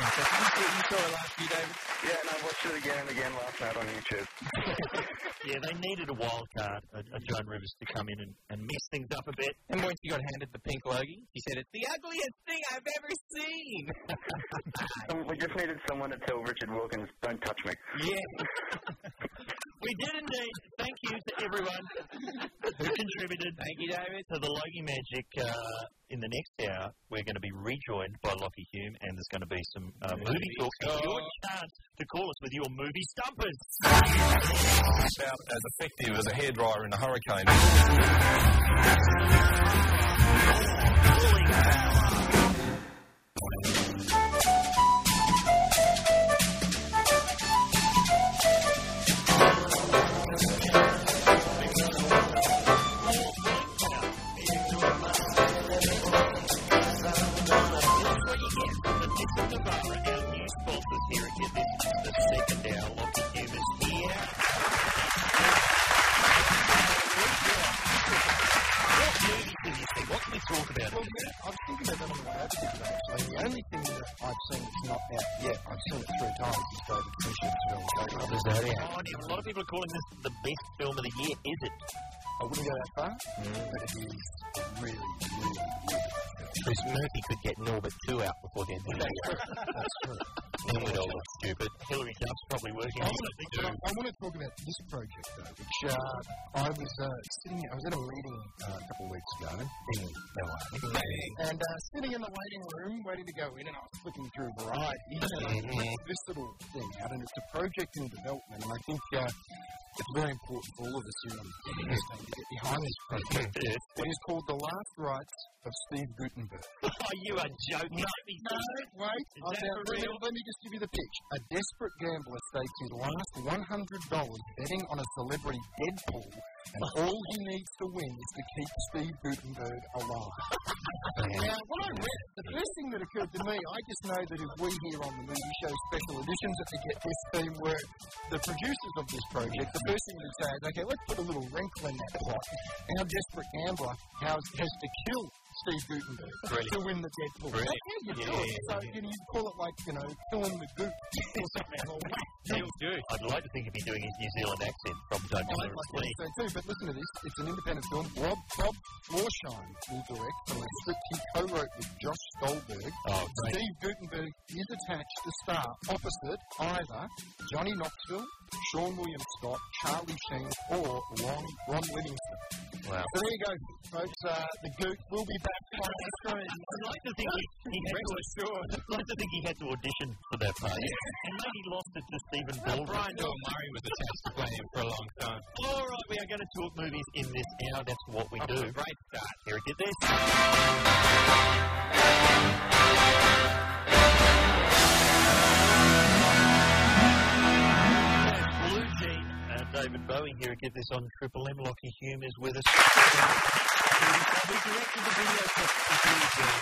saw it last year, David? Yeah, and I watched it again and again last night on YouTube. Yeah, they needed a wild card, a, a Joan Rivers, to come in and, and mix things up a bit. And once he got handed the pink Logie, he said, it's the ugliest thing I've ever seen. um, we just needed someone to tell Richard Wilkins, don't touch me. Yeah. We did indeed. Thank you to everyone who contributed. Thank you, David. To the Logie Magic. Uh, in the next hour, we're going to be rejoined by Lockie Hume, and there's going to be some uh, movie talk. And your chance to call us with your movie stumpers. About as effective as a hairdryer in a hurricane. Calling this the best film of the year, is it? I wouldn't go that far, mm. but it is really, really, really Chris Murphy could get Norbert two out before the end of the year. That's true. Then we'd all look stupid. Hillary Duff's probably working I on want, it. I, I want to talk about this project, though, which uh, I was uh, sitting, I was at a meeting uh, a couple of weeks ago in L A, and uh, sitting in the waiting room, waiting to go in, and I was flicking through Variety, and this little thing out, and it's a project in development, and I think uh, it's very important for all of us here on the team to get behind this project. It is called The Last Rites of Steve Gutenberg. Oh, you are joking. No, no wait. Is that now, for real? Let me just give you the pitch. A desperate gambler stakes his last one hundred dollars betting on a celebrity Deadpool, and all he needs to win is to keep Steve Gutenberg alive. Now, when I read it, the first thing that occurred to me, I just know that if we here on the movie show special editions at the Get This team were the producers of this project, the first thing we'd say is, okay, let's put a little wrinkle in that plot. Our desperate gambler has, has to kill Steve Gutenberg Brilliant. to win the Deadpool. That's how you do yeah, it. So you, know, you call it like, you know, killing the goot or something. Neil Goot. I'd like to think he'd be doing his New Zealand accent from Don't I'd like to think so too, but listen to this. It's an independent film. Rob, Bob Florsheim will direct from a script he co-wrote with Josh Stolberg. Oh, Steve Gutenberg is attached to star opposite either Johnny Knoxville, Sean William Scott, Charlie Sheen, or Ron, Ron Livingston. Wow. So there you go, folks. Uh, the Goot will be back on the screen. I'd like to think he, he had to assure. I'd like to think he had to audition for that part. Yeah. And maybe he lost it to Stephen Baldwin. Brian Doyle Murray was attached to play him for a long time. All right, we are going to talk movies in this hour. That's what we oh, do. Great start. Here, get this. Blue Jean and David Bowie here at Get This on Triple M. Lockie Hume is with us. We directed the video clip for Blue Jean.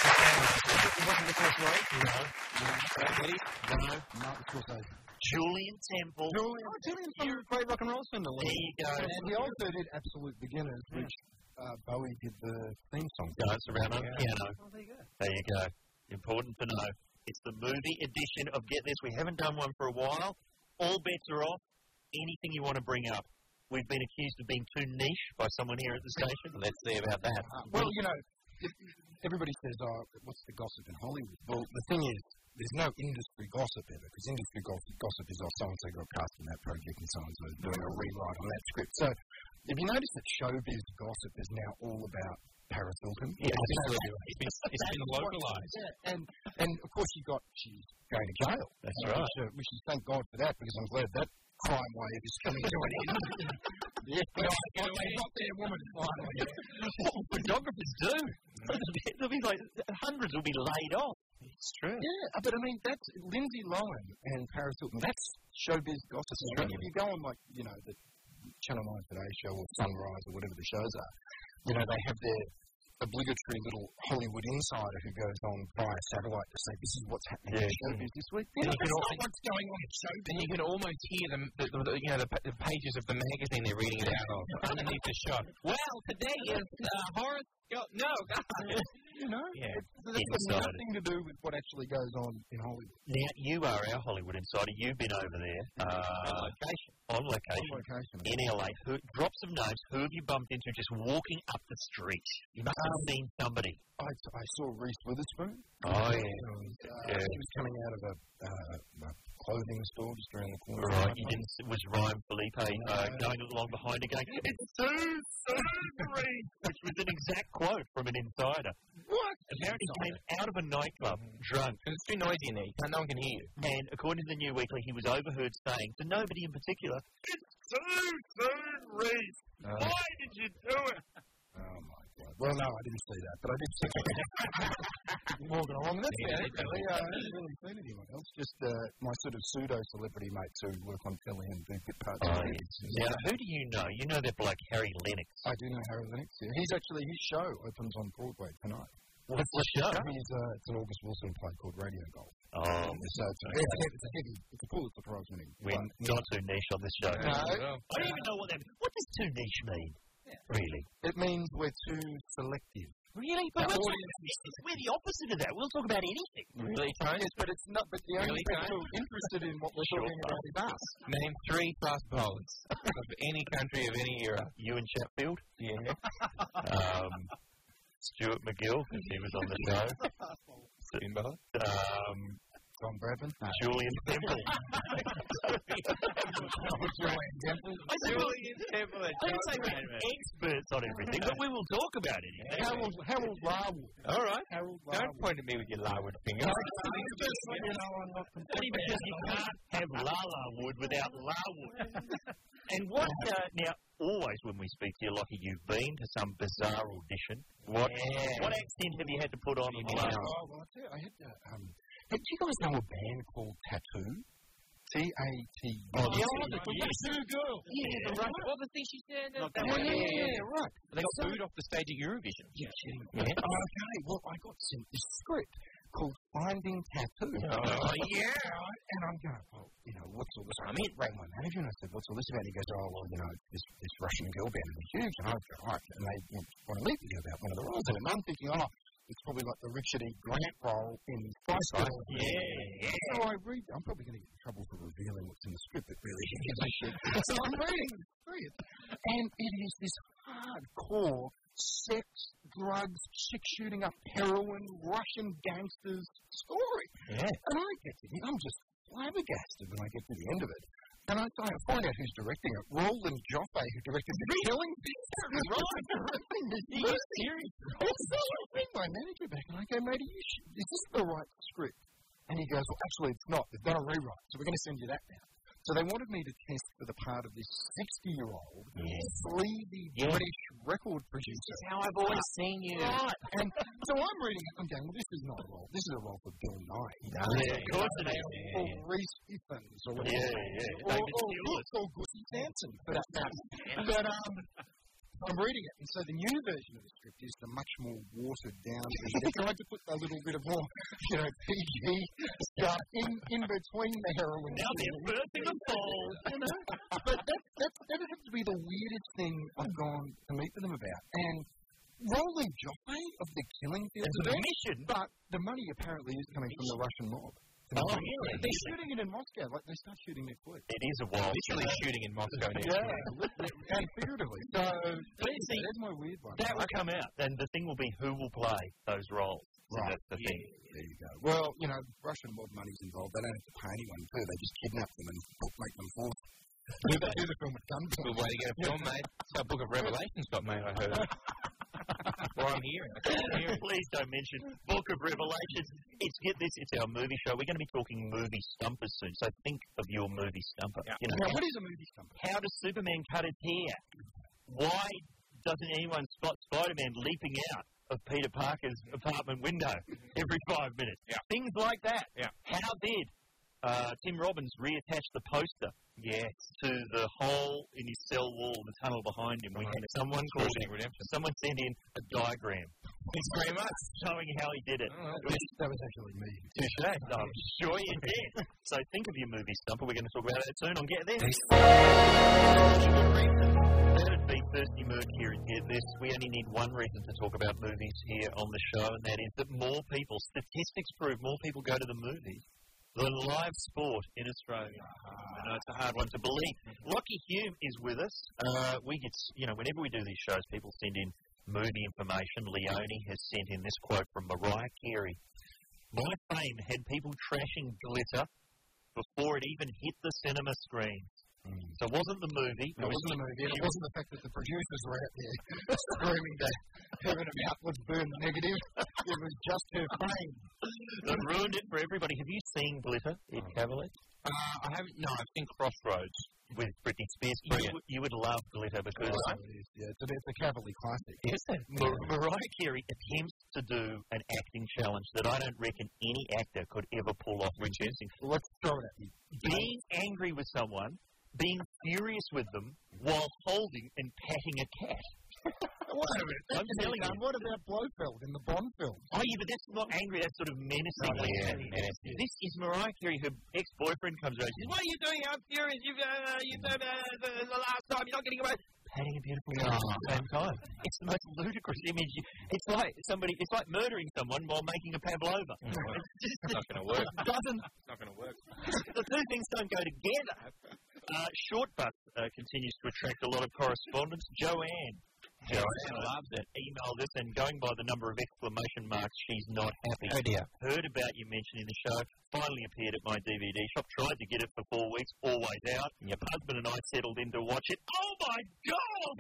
It wasn't the first way? No. No. No. No, of course I Julian Temple. Julian, Oh, Julian's from a great rock and roll spindle. There you go. And he also did Absolute Beginners, which uh, Bowie did the theme song. Dance around on yeah. piano. Oh, there you go. There you go. Important to know. It's the movie edition of Get This. We haven't done one for a while. All bets are off. Anything you want to bring up. We've been accused of being too niche by someone here at the station. Let's see about that. Uh, well, you know, if, everybody says, oh, what's the gossip in Hollywood? Well, the thing is, there's no industry gossip ever, because industry gossip, gossip is, oh, so-and-so got cast in that project and so-and-so is doing a rewrite on that script. So, if you notice that showbiz gossip is now all about Paris Hilton. Yeah, absolutely. It's been, it's been localised. Yeah, and, and, of course, she got, she's going to jail. That's uh, right. Which, uh, which is, thank God for that, because I'm glad that crime wave is coming to an end. The F B I got, got their woman finally. What photographers do? There'll be like, hundreds will be laid off. It's true. Yeah, but I mean, that's Lindsay Lohan and Paris Hilton. That's showbiz gossip. So if you go on, like, you know, the Channel nine Today show or Sunrise or whatever the shows are, you know, they have their obligatory little Hollywood insider who goes on via satellite to say, this is what's happening yeah. in showbiz this week. And Yeah, you can that's al- not what's going on in showbiz. And you can almost hear the, the, the you know the, the pages of the magazine they're reading it out of underneath the shot. Well, today is uh, Horace. Go- no, God. You know, Yeah. it's, it's got nothing to do with what actually goes on in Hollywood. Now, you are our Hollywood insider. You've been over there. Uh, On location. On location. On location. In L A. Who, drop some names. Who have you bumped into just walking up the street? You must have Um, seen somebody. I, I saw Reese Witherspoon. Oh, yeah. Uh, Yeah. She was coming out of a, uh, a clothing store just around the corner. Right, you didn't. It was Ryan Felipe uh, going along behind her going, "It's too soon, Reese," which was an exact quote from an insider. What? Apparently, he came out of a nightclub drunk. It's too noisy in there. You can't, no one can hear you. And according to the New Weekly, he was overheard saying to nobody in particular, "It's too soon, Reese. Uh, Why did you do it?" Oh, my God. Well, no, I didn't see that, but I did see walking along. That's Yeah, it, really. Uh, I haven't really seen anyone else. Just uh, my sort of pseudo-celebrity mates who work on telly and do bit parts. Oh, of it. yes. Now, who do you know? You know that bloke, Harry Lennox. I do know Harry Lennox. Yeah. He's actually, his show opens on Broadway tonight. What's the show? He's, uh, it's an August Wilson play called Radio Golf. Oh, So it's, a, it's, a, it's a heavy, it's a Pulitzer Prize winning. we're not too niche on this show. No. I don't even know what that means. What does too niche mean? Really? It means we're too selective. Really? But we're, talking, we're the opposite of that. We'll talk about anything. Really, Tony? Yes, but it's not. But the only Really, people interested in what we're Sure. talking about is us. Name three fast bowlers of any country of any era. Ewan Chatfield. Yeah. Um, Stuart McGill, because he was on the show. Spin bowler. Um, Tom Bradman. Julian Temple. Julian Temple. Julian Temple. I didn't say we're experts on everything, but we will talk about anything. Harold, Harold Larwood. All right. Harold Don't Larwood. point at me with your Larwood finger. You know, I'm not Only because you can't have Lala Wood without Larwood. And what, uh, now, always when we speak to you, Lockie, you've been to some bizarre audition. What Yeah. what accent have you had to put on? in Oh, Lala? well, I tell you, I had to, um, hey, do you guys know a band called Tattoo? T A T U. Oh, yeah, the the Tattoo Girl. Yeah, the Russian. What was the thing she said? Yeah, yeah, yeah, right. They got booed off the stage at Eurovision. Yeah, kidding. Yeah. Okay, well, I got sent this script called Finding Tattoo. Oh, yeah. And I'm going, well, you know, what's all this? I mean, rang my manager and I said, what's all this about? And he goes, oh, well, you know, this, this Russian girl band is huge. And I go, right. And they you know, want to meet with you about one of the roles. And I'm thinking, oh, it's probably like the Richard E. Grant role in Spice Girls. Yeah, yeah. So I read, I'm probably going to get in trouble for revealing what's in the script, but really gives a shit. So I'm reading the script, and it is this hardcore sex, drugs, chick shooting up heroin, Russian gangsters story. Yeah. And I get to it, I'm just flabbergasted when I get to the end of it. And I, I find out who's directing it. Roland Joffe, who directed The Killing Fields. Right, directing this. Are you serious? So I bring my manager back and I go, mate, you sh- is this the right script? And he goes, well, actually, it's not. They've done a rewrite, so we're going to send you that now. So they wanted me to test for the part of this sixty-year-old, Yeah. sleazy Yeah. British record producer. This is how I've always seen you. Right. And so I'm reading it, I'm going, well, this is not a role. This is a role for Bill Nye. Yeah, of course it is. Or Reese Ifans, or Yeah, whatever. yeah. Or, David or, Stewart. or Gussie Sampson, for that matter. But um, I'm reading it, and so the new version of the script is the much more watered down version. They tried to put a little bit of more, you know, P G stuff in, in between the heroin. Now they're bursting the fall. You know? But that, that, that happens to be the weirdest thing I've gone to meet with them about. And Roland Joffe of The Killing Fields. It's a mission. But the money apparently is coming from the Russian mob. Oh, really? They're shooting it in Moscow. Like, they start shooting their clips. It is a wild. Literally shooting in Moscow next Yeah, year. and figuratively. So, But see, there's my weird one. that will come out, and the thing will be who will play those roles. So Right. that's the thing. There you go. Well, you know, Russian mob money's involved. They don't have to pay anyone, too. They just kidnap them and make them fall. Do the, do the film with gunpoint. Good way to get a film made. That's how Book of Revelations got made, I heard. Well, I'm hearing. I'm hearing. Please don't mention Book of Revelations. It's get this. It's our movie show. We're going to be talking movie stumpers soon. So think of your movie stumper. You know, Now, what is a movie stumper? how does Superman cut his hair? Why doesn't anyone spot Spider-Man leaping out of Peter Parker's apartment window every five minutes? Yeah. Things like that. Yeah. How did uh, Tim Robbins reattach the poster? Yes, to the hole in his cell wall, the tunnel behind him. We had someone called Shawshank Redemption. Someone sent in a diagram. Thanks very much. Showing how he did it. Oh, That was, that was actually me. Touche. I'm sure you did. So think of your movie stumper. We're going to talk about that soon on Get This. That'd be Thirsty Mood here at Get This. We only need one reason to talk about movies here on the show, and that is that more people, statistics prove more people go to the movies than live sport in Australia. I know it's a hard one to believe. Lockie Hume is with us. Uh, we get, you know, whenever we do these shows, people send in movie information. Leone has sent in this quote from Mariah Carey. My fame had people trashing Glitter before it even hit the cinema screen. Mm. So it wasn't the movie. It, it wasn't the movie. It wasn't the fact that the producers were out there screaming to heaven about let's burn the negative. It was just her frame. It ruined it for everybody. Have you seen Glitter, Ed Cavalier? Uh, I haven't. No, I've seen Crossroads with Britney Spears. You, you would love Glitter because oh, it is. Yeah, it's a, it's a Cavalier classic. Is it? Yeah. Mar- Mariah Carey attempts to do an acting challenge that I don't reckon any actor could ever pull off. Which is, well, let's throw it at me. Being angry with someone, being furious with them while holding and patting a cat. Wait a minute. I'm telling you. What about Blofeld in the Bond film? Oh, yeah, but that's not angry. That's sort of menacing. Oh, yeah, menacing. This is Mariah Carey. Her ex-boyfriend comes over and says, what are you doing? I'm furious. You've uh, you done uh, the, the last time. You're not getting away. Patting a beautiful cat at the same time. It's the most ludicrous image. It's like somebody. It's like murdering someone while making a pavlova. Mm, well, it's not going to work. It doesn't. It's not going to work. The two things don't go together. Uh, Short Bus uh, continues to attract a lot of correspondence. Joanne. Joanne loves it. Emailed us, and going by the number of exclamation marks, she's not happy. Oh dear. Heard about you mentioning the show. Finally appeared at my D V D shop. Tried to get it for four weeks. Always out. Yep. Husband and I settled in to watch it. Oh my God!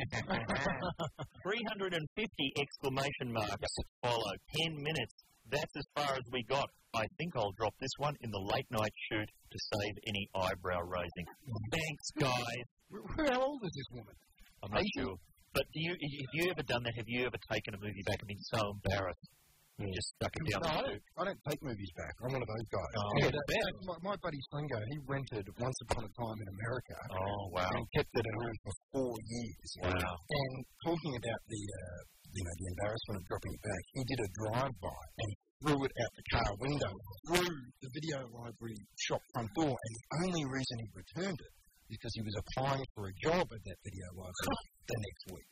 three hundred fifty exclamation marks yep. follow. Ten minutes. That's as far as we got. I think I'll drop this one in the late night shoot to save any eyebrow raising. Thanks, guys. How old is this woman? I'm not sure. But do you, have you ever done that? Have you ever taken a movie back and been so embarrassed you just stuck it down no, the I don't, I don't take movies back. I'm one of those guys. Oh, yeah, that, my, my buddy Slingo, he rented Once Upon a Time in America. Oh, wow. And kept it at home for four years. Wow. And talking about the, uh, you know, the embarrassment of dropping it back, he did a drive-by and he threw it out the car window, through the video library shop front door, and the only reason he returned it because he was applying for a job at that video library the next week.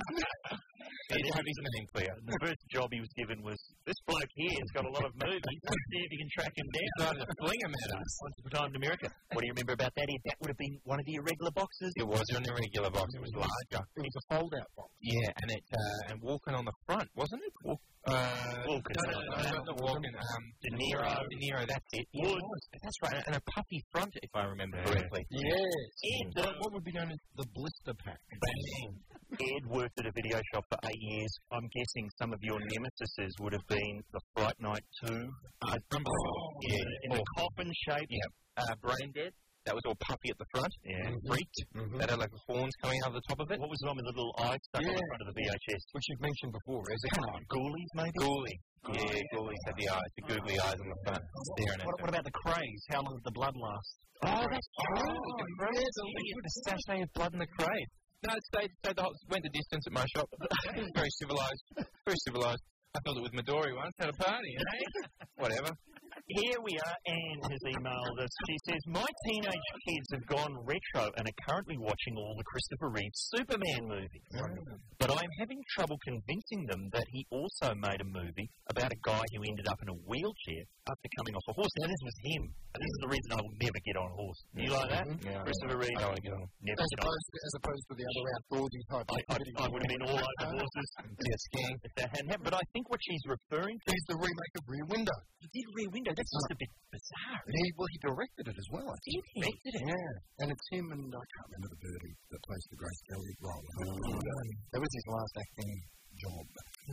He didn't have his name clear. The first job he was given was, this bloke here has got a lot of movies. Let's see if you can track him down. Started to fling him at us. Once Upon a Time in America. What do you remember about that? That would have been one of the irregular boxes. It was an irregular box. It was larger. It was a fold-out box. Yeah, and it uh, and Walken on the front, wasn't it? Walk, uh, Walken. No, no, no, no, not Walken. Um, De Niro. De Niro, that's it. Yeah, it was. That's right. And a puffy front, if I remember yeah. correctly. Yes. Ed, uh, what would be known as the blister pack. Bang. Ed worked at a video shop for eight years. I'm guessing some of your nemesises would have been the Fright Night two. Uh, oh, yeah, in oh. the coffin shape. Yeah. Uh, Brain Dead. That was all puffy at the front. Yeah. Mm-hmm. Freaked. Mm-hmm. That had like horns coming out of the top of it. What was the one with the little eyes stuck yeah. on the front of the V H S? Which you've mentioned before. Is it Ghoulies, maybe? Ghoulie. Yeah, Ghoulies had the eyes, the googly eyes on the front, staring at What, them. what about the craze? How long did the blood last? Oh, that's true. Oh, the craze. The sachet of blood in the craze. No, it stayed, stayed the whole, went the distance at my shop. Very civilised. Very civilised. I filled it with Midori once at a party, eh? Whatever. Here we are. Anne has emailed us. She says, my teenage kids have gone retro and are currently watching all the Christopher Reeve Superman movies. Mm. But I'm having trouble convincing them that he also made a movie about a guy who ended up in a wheelchair after coming off a horse. Now, this was him. And this is the reason I will never get on a horse. Do you like that? Yeah, Christopher Reeve? I don't want to get on. Never as, get opposed on. to, as opposed to the other outdoorsy type I, I, I would have been all over horses. Yeah, skiing. If that hadn't happened. But I think what she's referring to is the remake of Rear Window. He did Rear Window. That's just a bit bizarre. He, well, he directed it as well. I think. Did he? Did it? Yeah. And it's him and I can't remember the birdie that plays the Grace Kelly role. Mm. That was his last acting job.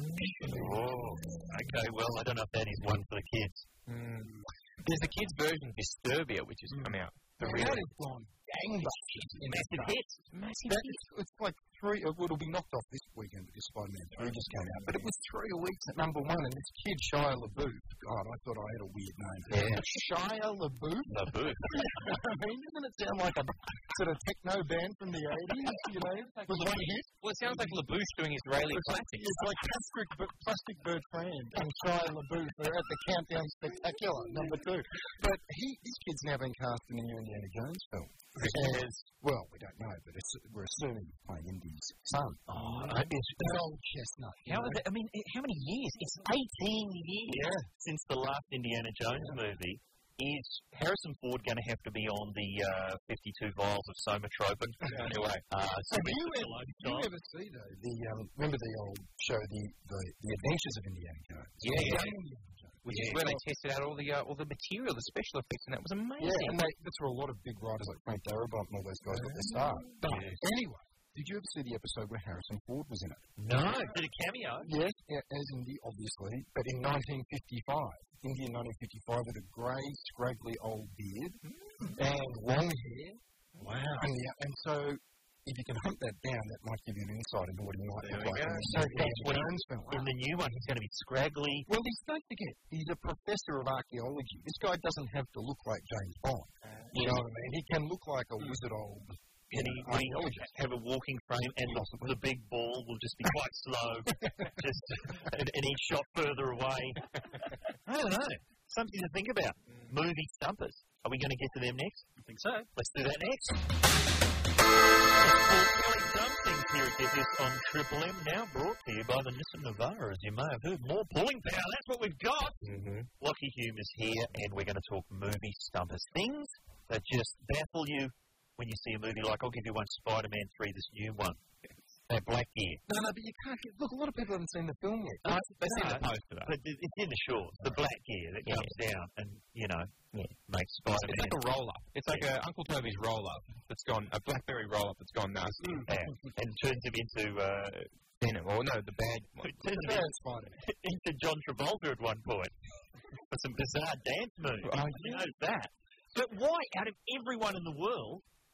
Oh, okay. Well, I don't know if that is one for the kids. Mm. There's a kids' version of Disturbia, which has mm. come out. The yeah, that is gone gangbusters. Massive hits. Massive that hits. Is, it's like three, well, it'll be knocked off this weekend because Spider-Man three just came out. But it was three weeks at number one, and this kid, Shia LaBeouf, God, I thought I had a weird name. Yeah. Shia LaBeouf? LaBeouf. I mean, doesn't it sound like a sort of techno band from the eighties, you know? Was one hit? Well, it sounds like LaBeouf doing Israeli classics. It's like Plastic, Plastic Bertrand and Shia LaBeouf are at the Countdown Spectacular, number two. But he, this kid's now been cast in the new Indiana Jones film. And, well, we don't know, but it's, we're assuming he's playing Indy's son. Oh, uh, it's old chestnut. How is it? I mean, how many years? It's eighteen years yeah. since the last Indiana Jones yeah. movie. Is Harrison Ford going to have to be on the uh, fifty-two vials of somatropin? Anyway, uh, so do you, ever, do you ever see though the um, remember the old show, the, the the Adventures of Indiana Jones? Yeah, yeah. which Yeah, is where they well- tested out all the uh, all the material, the special effects, and that was amazing. Yeah, and they, that's where a lot of big writers like Frank Darabont and all those guys got their start. But anyway, did you ever see the episode where Harrison Ford was in it? No, did a cameo? Yes, yeah, as Indy, obviously, but in nineteen fifty-five. Indy in nineteen fifty-five with a grey, scraggly old beard and long hair. Wow. And, yeah, and so, if you can hunt that down, that might give you an insight into what he might There look we like. go. in So the that's what Jones film. In the new one, he's going to be scraggly. Well, he's, don't forget, he's a professor of archaeology. This guy doesn't have to look like James Bond. You know what I mean? He can look like a wizard old. Can he, will he have a walking frame and the, the big ball will just be quite slow, just and, and he's shot further away? I don't know. Something to think about. Movie stumpers. Are we going to get to them next? I think so. Let's do that next. It's Dumb Things here at Get This on Triple M, now brought to you by the Nissan Navara, as you may have heard. More pulling power, that's what we've got. Mm-hmm. Lockie Hume is here, and we're going to talk movie stumpers. Things that just baffle you when you see a movie like, I'll give you one, Spider-Man three, this new one. That black gear. No, no, but you can't get... Look, a lot of people haven't seen the film yet. No, They've seen no, the poster, though. but it- it's in the shorts, the black gear that Yeah. comes down and, you know, Yeah. makes It's Spider-Man. like a roll-up. It's like a Uncle Toby's roll-up that's gone, a BlackBerry roll-up that's gone nasty. Yeah. And turns him into, uh, Venom. Or no, the bad one. turns him Bad Spider-Man. into John Travolta at one point for some bizarre dance moves. Oh, You know that. But why, out of everyone in the world,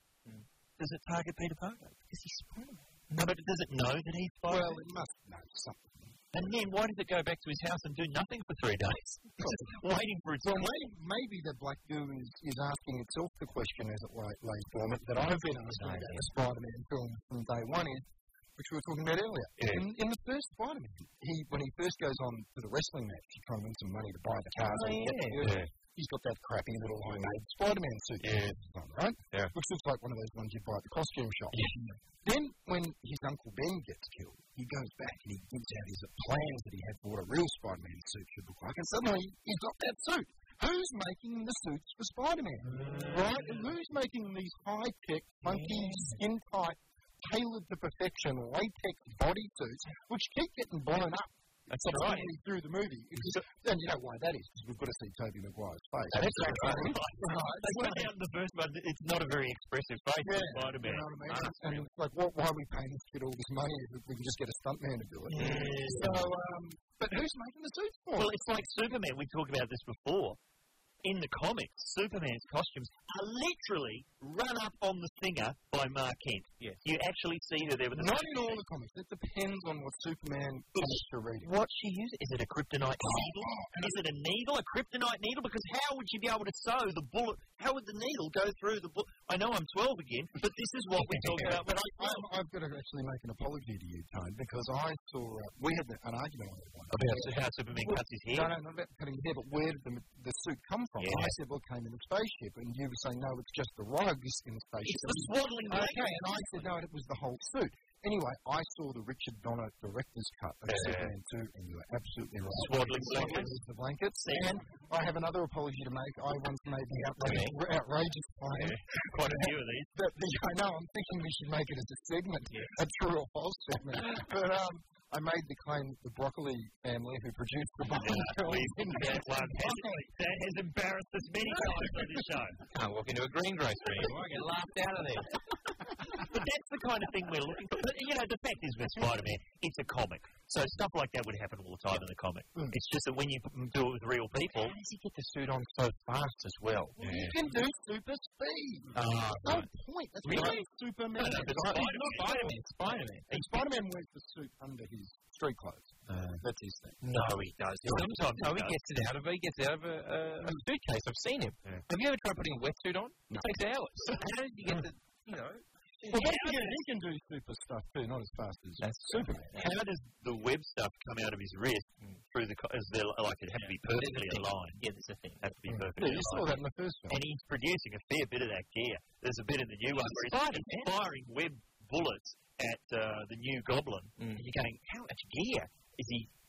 does it target Peter Parker? Because he's Spider-Man. No, but does it know that he's Well, Spider-Man? it must know something. And then why does it go back to his house and do nothing for three days? Just waiting for its Well, maybe, maybe the Black Goo is, is asking itself the question as it lay- lays dormant that I've been asking about the Spider-Man film from day one is, which we were talking about earlier. Yeah. In, in the first Spider-Man, he when he first goes on to the wrestling match, he kind of wins some money to buy the cars. Oh, and get yeah. the- Yeah. He's got that crappy little homemade Spider-Man suit. Yeah. On, right? Yeah. Which looks like one of those ones you buy at the costume shop. Then, when his Uncle Ben gets killed, he goes back and he gives out his plans that he had for what a real Spider-Man suit should look like, and suddenly he's got that suit. Who's making the suits for Spider-Man? Right? And who's making these high-tech, funky, skin-tight, tailored to perfection latex bodysuits, which keep getting blown up? That's subsequently right. through the movie. It's, and you know why that is? Because we've got to see Tobey Maguire's face. That's right. right. Right. They went out in the first one. It's not a very expressive face Yeah, for Spider-Man. You know what I mean? Ah, and it's like, what, why are we paying this kid all this money if we can just get a stuntman to do it? Yeah. So, um, but who's making the suits for Well, him? it's like Superman. We talked about this before. In the comics, Superman's costumes are literally run up on the singer by Mark Kent. Yes. You actually see her there with the Not in all the comics. It depends on what Superman comics you're reading. What she uses? Is it a kryptonite needle? Is it a needle? A kryptonite needle? Because how would she be able to sew the bullet? How would the needle go through the bullet? I know I'm twelve again, but this is what we're talking about. When I, I'm, I've got to actually make an apology to you, Tone, because I saw, uh, we had an argument on it one. about how Superman cuts his hair. No, no, not about cutting his hair, but where did the, the suit come from? Yeah. I said, well, it came in a spaceship, and you were saying, no, it's just the rugs in the spaceship. It's the swaddling Okay, blanket. and I said, no, it was the whole suit. Anyway, I saw the Richard Donner director's cut of Yeah. Superman two, and you were absolutely right. Swaddling It's blankets. with the blankets. Yeah. And I have another apology to make. I once made the outrageous, outrageous claim Quite a few of these. that the, I know, I'm thinking we should make it as a segment, a true or false segment. But um, I made the claim that the Broccoli family who produced the Bond film We've that one has, that has embarrassed us many times on this show. Can't walk into a greengrocery anymore. I get laughed out of there. But that's the kind of thing we're looking for. But, you know, the fact is with Spider-Man, it's a comic. So stuff like that would happen all the time in the comic. Mm. It's just that when you do it with real people, how does he get the suit on so fast as well? Well, you can do super speed. Ah, No point. That's Really? why Superman. No, no, but Right. Spider-Man, Spider-Man, Spider-Man. And Spider-Man wears the suit under his street clothes. That's his thing. No, he does. Sometimes No, he does. gets it out of a, he gets it out of a, a, a suitcase. I've seen him. Yeah. Have you ever tried putting a wetsuit on? It takes hours. How did you get the, you know? Well, don't forget, he can do super stuff too, not as fast as That's Superman. How does the web stuff come out of his wrist through the co- as they're like it have to be perfectly aligned? Yeah, there's a thing. Have to be Yeah, perfectly you saw aligned. that in the first film. And he's producing a fair bit of that gear. There's a bit in the new one where he's, he's firing web bullets at uh, the new Goblin. Mm. And you're going, how much gear is he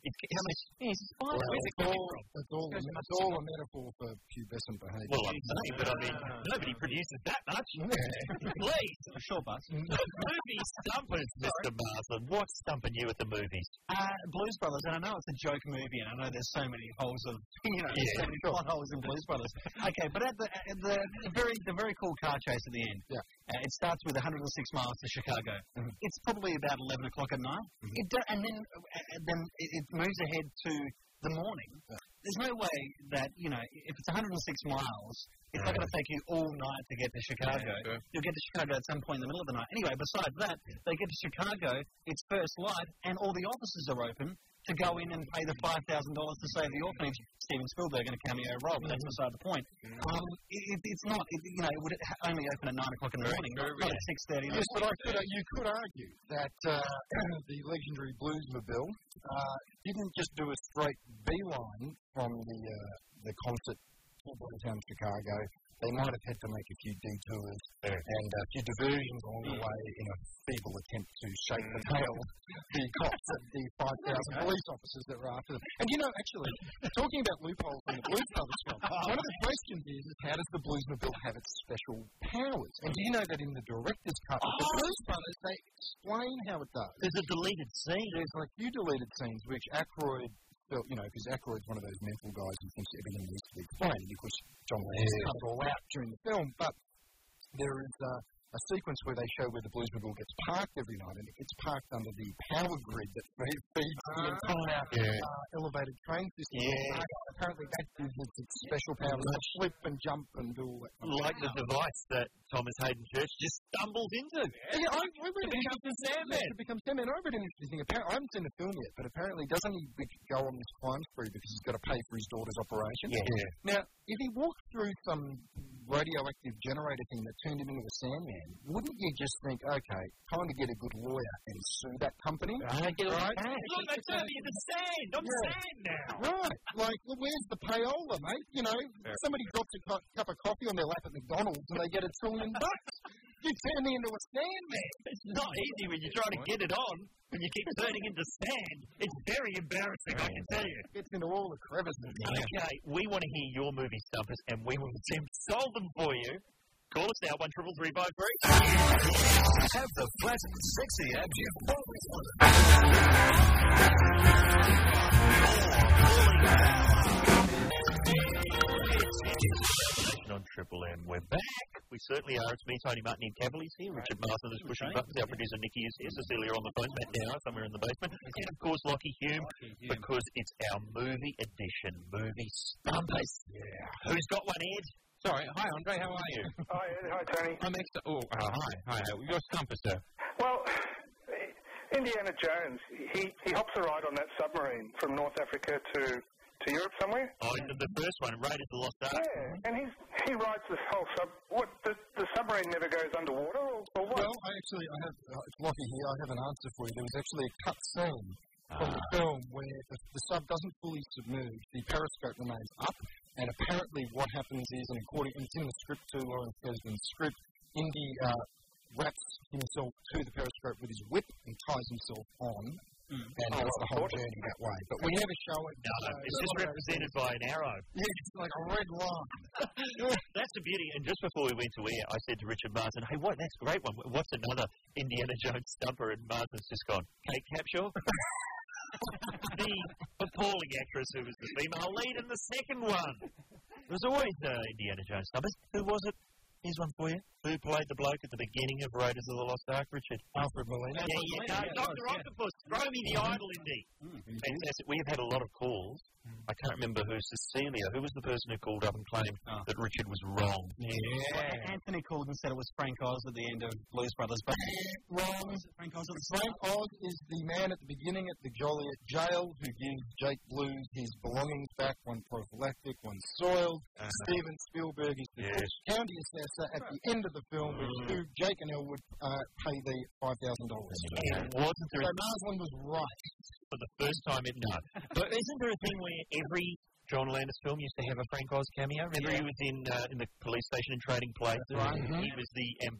It's, how much? It's fine. Well, Where's it it's, coming all, from? it's, all, it's all a metaphor for pubescent behaviour. Well, I'm saying, but I mean, nobody produces that much. Please. Sure, Buzz. Movie stumpers, Mister Marsden. What's stumping you at the movies? Uh, Blues Brothers, and I know it's a joke movie, and I know there's so many holes of, you know, there's Yeah. so many plot holes in Blues Brothers. Okay, but at the, at the, the very the very cool car chase at the end, Yeah. uh, it starts with one hundred six miles to Chicago. Mhm. It's probably about eleven o'clock at night. Mhm. It do, and then uh, then it, it moves ahead to the morning. Yeah. There's no way that, you know, if it's one hundred six miles, it's not going to take you all night to get to Chicago. Yeah, sure. You'll get to Chicago at some point in the middle of the night. Anyway, besides that, they get to Chicago, it's first light, and all the offices are open to go in and pay the five thousand dollars to save the orphanage. Steven Spielberg in a cameo role, but that's beside the point. Um, it, it's not, it, you know, it would only open at nine o'clock in the morning, not at six thirty. Yes, but I could, uh, you could argue that uh, the legendary Bluesmobile uh, didn't just do a straight beeline from the uh, the concert to downtown Chicago. They might have had to make a few detours Yeah. and a few diversions along the way in a feeble attempt to shake the tail the cops of the five thousand police officers that were after them. And you know, actually, talking about loopholes in the Blues Brothers film, one of the questions is, is how does the Bluesmobile have its special powers? And do you know that in the director's cut of the Blues Brothers, they explain how it does? There's a deleted scene. There's like a few deleted scenes which Aykroyd felt, you know, because Aykroyd's one of those mental guys who thinks everything needs to be explained. Of course, John Landis cut it all out during the film, but there is uh, a sequence where they show where the Bluesmobile gets parked every night, and it gets parked under the power grid that feeds the entire Yeah. uh, elevated train system. Yeah. Uh, apparently that gives it its special powers to slip and jump and do all that. Like the device that Thomas Hayden Church just stumbles into. Yeah, I, I read To become the Sandman. To become Sandman. I read an interesting thing. Apparently, I haven't seen the film yet, but apparently doesn't he be- go on this crime spree because he's got to pay for his daughter's operation? Yeah. Now, if he walked through some radioactive generator thing that turned him into a Sandman, wouldn't you just think, okay, time to get a good lawyer and sue that company? I get right? Look, they turned me into sand. I'm Yeah. sand now. Right. Like, well, where's the payola, mate? You know, somebody drops a cu- cup of coffee on their lap at McDonald's and they get a trillion bucks. You turn me into a Sandman. It's not easy when you're trying to get it on, when you keep turning into sand. It's very embarrassing, I can tell you. Gets into all the crevices. Okay, we want to hear your movie stumpers, and we will attempt to solve them for you. Call us now, one triple three five three. Have the pleasant, sexy abs you've always On Triple M, we're back. We certainly are. It's me, Tony Martin, Ian Cavaliers here. Richard Marsden is pushing buttons. Our producer Nikki is here. Cecilia on the phone. Matt Dower somewhere in the basement. And of course, Lockie Hume, because it's our movie edition, movie stumpers. Yeah. Who's got one, Ed? Sorry. Hi, Andre. How are you? Hi, Ed. Hi, Tony. I'm extra. Oh, uh, hi. Hi. Your stumper, sir. Well, Indiana Jones, he, he hops a ride on that submarine from North Africa to, to Europe somewhere. Oh, the, the first one, Raiders of the Lost Ark. Yeah, and he's, he rides this whole sub... What, the, the submarine never goes underwater, or, or what? Well, I actually, I have, uh, it's Lockie here, I have an answer for you. There was actually a cut scene from the film where the, the sub doesn't fully submerge, the periscope remains up, and apparently what happens is, and according, and it's in the script too, Lawrence Kasdan's script, Indy uh, wraps himself to the periscope with his whip and ties himself on, mm. and oh, does the whole journey that way. But we never show it. No, no, it's just represented by an arrow. Yeah, it's like a red line. That's the beauty. And just before we went to air, I said to Richard Marsden, hey, what? That's a great one. What's another Indiana Jones stumper? And Marsden's just gone, Kate Capshaw? The appalling actress who was the female lead in the second one. It was always uh, Indiana Jones stumpers. Who was it? Here's one for you. Who played the bloke at the beginning of Raiders of the Lost Ark, Richard? Alfred Molina. Yeah, yeah, no, yeah, Doctor yeah. Octopus. Throw me the idol, Indy. Mm. Fantastic. We have had a lot of calls. I can't remember who. Cecilia. Who was the person who called up and claimed Oh. that Richard was wrong? Yeah. Anthony called and said it was Frank Oz at the end of Blues Brothers, but wrong. Is it Frank Oz at the Frank Oz is the man at the beginning at the Joliet jail who gives Jake Blues his belongings back, one prophylactic, one soiled. Uh-huh. Steven Spielberg is the Yes. county assessor at the end of the film, which who Jake and Elwood uh, pay the five thousand dollars. And wasn't there So Marsland was right. for the first time in no. But isn't there a thing where every John Landis film used to have a Frank Oz cameo? Remember he was in uh, in the police station in Trading Places. Right. Mm-hmm. He was the ambassador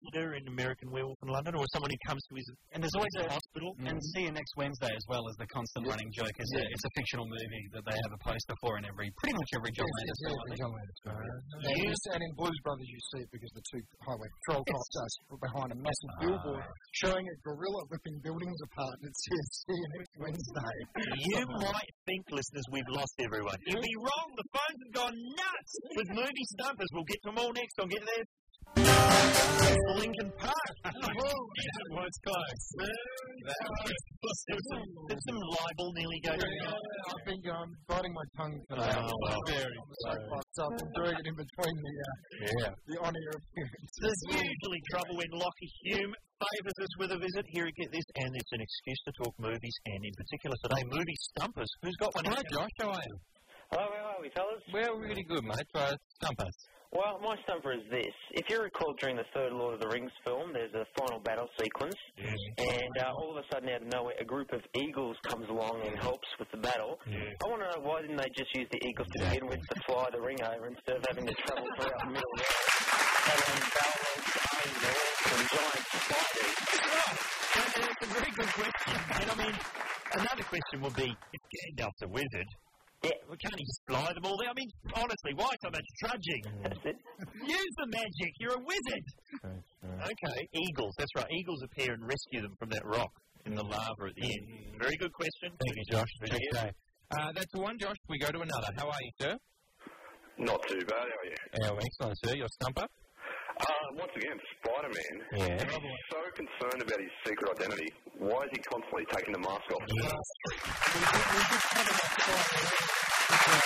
doctor in American Werewolf in London, or someone who comes to his And there's always a hospital. And See You Next Wednesday as well as the constant Yeah. running joke. It's, Yeah. a, it's a fictional movie that they have a poster for in every, pretty much every John Landis Yeah, film. I yeah, think. John Landis film, yeah. And, you- and in Blues Brothers, you see it because the two highway patrol cops are behind a massive billboard showing a gorilla ripping buildings apart, and it says, "See you next Wednesday." You might think, listeners, we've lost everyone. You'd be wrong. The phones have gone nuts with movie stumpers. We'll get to them all next. I'll get to there. Lincoln Park. That was close. That was Did some, did some libel nearly go down? Yeah, I've been um, biting my tongue today. Oh, well. Very so fucked up and doing it in between the uh, Yeah. the on-air appearance. There's usually trouble when Lockie Hume favours us with a visit. Here, get this, and it's an excuse to talk movies, and in particular today, movie stumpers. Who's got one? Hi, Josh. How are you? Hello, how are we, fellas? We're really good, mate. Try stump us. Well, my stumper is this. If you recall during the third Lord of the Rings film, there's a final battle sequence, Yes. and uh, all of a sudden, out of nowhere, a group of eagles comes along and helps with the battle. Yeah. I want to know, why didn't they just use the eagles to begin with to fly the ring over instead of having to travel throughout the middle of the battling Balrogs, Arryn, Orcs, and giant spiders? That's a very good question. And I mean, another question would be, if Gandalf's a wizard, Yeah. well, can't he just fly them all there? I mean, honestly, why so much trudging? That's it. Use the magic. You're a wizard. Okay, eagles. That's right. Eagles appear and rescue them from that rock in the lava at the end. Very good question. Thank you, Josh. Okay. Uh, that's the one, Josh. We go to another. How are you, sir? Not too bad, how are you? Oh, excellent, sir. Your stumper? Uh, once again, Spider-Man. Yeah. He's so concerned about his secret identity. Why is he constantly taking the mask off? We did, we did cover that Spider-Man.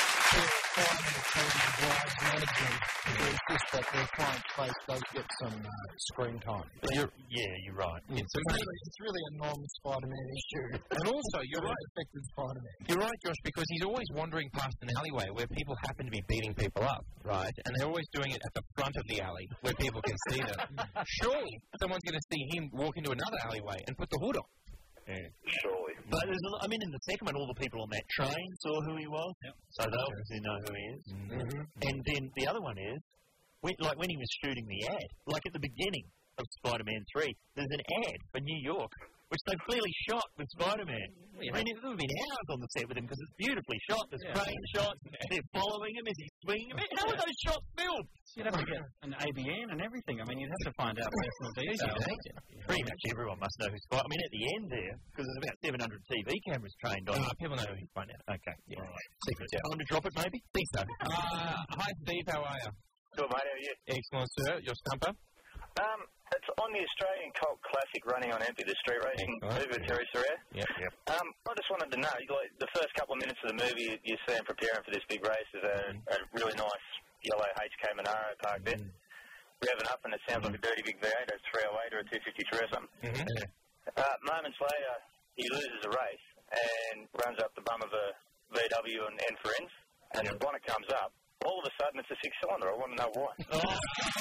There's just that their client's face does get some uh, screen time. You're, yeah, you're right. It's, really, it's really a non-Spider-Man issue. And also, you're right. Affected Spider-Man. You're right, Josh, because he's always wandering past an alleyway where people happen to be beating people up, right? And they're always doing it at the front of the alley where people can see them. Surely someone's going to see him walk into another alleyway and put the hood on. Yeah. Surely. But there's a, I mean, in the second one, all the people on that train saw who he was, Yep. so they obviously know who he is. Mm-hmm. And then the other one is, when, like when he was shooting the ad, like at the beginning of Spider-Man three, there's an ad for New York, which they've clearly shot with Spider-Man. I mean, it would have been hours on the set with him because it's beautifully shot. There's Yeah. crane shots, they're following him as he's swinging him. How are those shots filmed? You'd have to get an A B N and everything. I mean, you'd have to find out personal details. Pretty much everyone must know who Spider. I mean, at the end there, because there's about seven hundred T V cameras trained on. Uh, it. people know who he's by now. Okay, yeah. All right. Secret. Time to drop it, maybe. Think so. Uh, hi, Steve. How are you? Good, mate, how are you? Excellent, sir. Your stumper? Um, it's on the Australian cult classic Running on Empty, the street racing Excellent. movie with Terry Surratt. Yep, yep. Um, I just wanted to know, like, the first couple of minutes of the movie, you see him preparing for this big race. There's a, a really nice yellow H K Monaro parked there. Revving up, and it sounds like a dirty big V eight, a three oh eight or a two fifty-three or something. Mm-hmm. Uh, moments later, he loses a race and runs up the bum of a V W and, and friends, and when it comes up, all of a sudden it's a six-cylinder. I want to know why. Oh.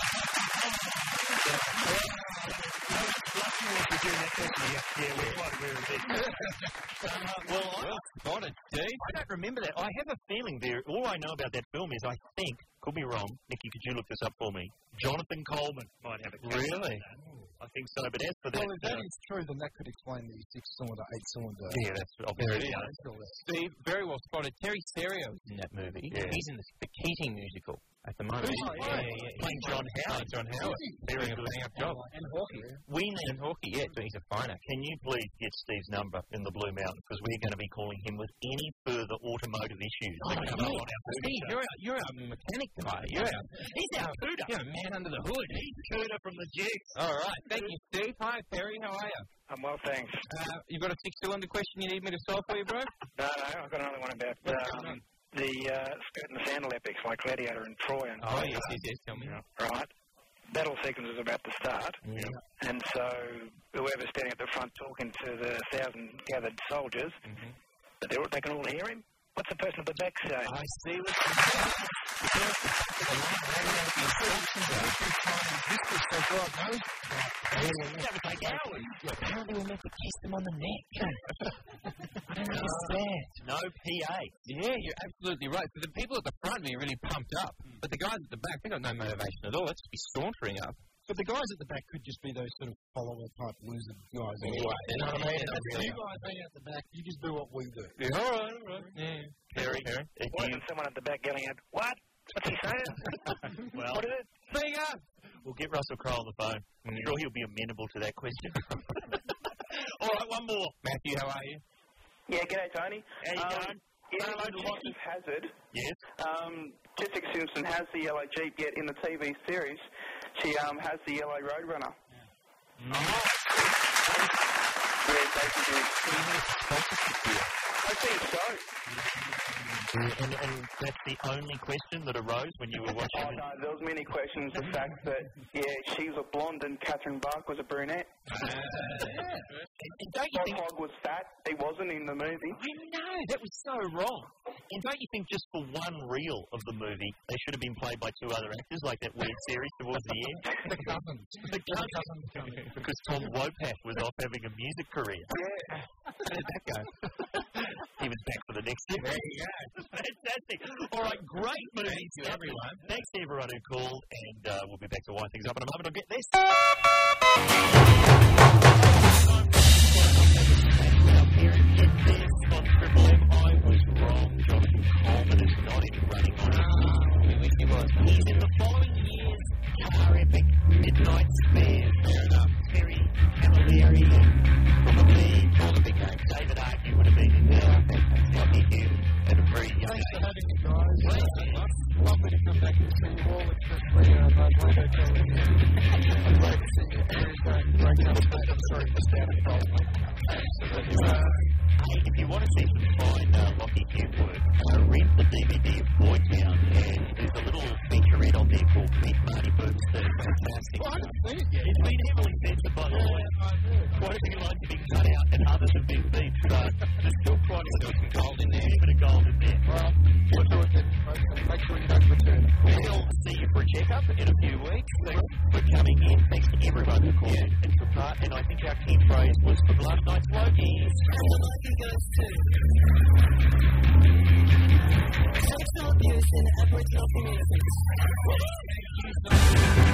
Yeah, we're quite aware of it. uh, well, I, Spotted, Steve. I don't remember that. I have a feeling there. All I know about that film is I think, could be wrong, Nicky, could you look this up for me? Jonathan Coleman might have it. Really? I think so, but as for that... Well, if that uh, is true, then that could explain the six-cylinder, eight-cylinder. yeah, that's obviously There it is. Steve, very well spotted. Terry Serio is in that movie. Yeah. He's in the, the Keating musical at the moment. Oh, yeah, yeah, yeah. Playing John Howard. John Howard. Very Doing a good. bang-up job. And hockey. We And need... hockey, yeah, so he's a finer. Can you please get Steve's number in the Blue Mountain? Because we're going to be calling him with any further automotive issues. Oh, that come up on our movie Steve, show. you're a, you're a mechanic guy. You're a, He's our Cooter. you're a man under the hood. He's Cooter from the Jigs. All right. Thank you, Steve. Hi, Perry. How are you? I'm well, thanks. Uh, you got a six-cylinder question you need me to solve for you, bro? No, no, I've got another one about um, the uh, skirt and the sandal epics like Gladiator and Troy and Oh, yes, yes, yes. Tell me. right? Battle sequence is about to start, Yeah. and so whoever's standing at the front talking to the thousand gathered soldiers, Mm-hmm. but they they can all hear him. What's the person at the back say? I see what you're saying. Apparently we're meant to kiss them on the neck. I don't understand. No P A. Yeah, you're absolutely right. So the people at the front of me are really pumped up, but the guys at the back, they got no motivation at all. Let's be sauntering up. So But the guys at the back could just be those sort of follower type loser guys anyway. You know what I mean? Really you guys hang out the back, you just do what we do. Yeah, all right, all right. Yeah. Terry, wasn't someone at the back yelling out, what? What's he saying? Well, what is it? Bring up! We'll get Russell Crowe on the phone. I'm sure he'll be amenable to that question. All right, one more. Matthew, how are you? Yeah, g'day, Tony. How you um, going? Yeah, Dukes of Hazzard. Yes. Um, Jessica Simpson has the yellow Jeep, yet in the T V series, she um, has the yellow Roadrunner. Yeah. Oh. Yeah, basically. I think so. And, and that's the only question that arose when you were watching Oh, it? no, there was many questions. The fact that, yeah, she's a blonde and Catherine Bark was a brunette. Uh, yeah. And don't you Bob think... Hogg was fat. He wasn't in the movie. I know, that was so wrong. And don't you think just for one reel of the movie, they should have been played by two other actors, like that weird series towards the end? The cousins. The cousins. Because Tom Wopat was off having a music career. Yeah. How did that go? He was back for the next year. There you go. Fantastic. All right, great movie. Thanks to everyone. Thanks to everyone who called, and uh, we'll be back to wind things up in a moment. I'll get this. On Triple M, I was wrong. Jonathan Coleman is not in running on it. He was. He's in the following year's car epic Midnight Spare. Fair enough. Very Cavalieri and probably all the big names. David Archie would have been in there. Lucky him at a very young age. Thanks for having me, guys. Lovely to come back and see you all, especially uh, those radio television. I'm glad to see you every day. Great update. I'm sorry for standing cold. Uh, hey, if you want to see some fine uh, Lockie Hugh work, uh, rent the D V D of Boy Town, and there's a little featurette on there called Meet Marty Boots that's fantastic. Well, I haven't seen it yet. It's been heavily censored, by the way. Quite a few lines have been cut out, and others have been beeped, so there's still quite a bit of gold in there. A bit of gold in there. Well, we'll do it then. Make sure you don't return. We'll see you for a checkup in a few weeks. Thanks for coming in. Thanks to everyone who called yeah. and took part. And I think our key phrase was for last night's Lokies. Sexual abuse in Aboriginal communities.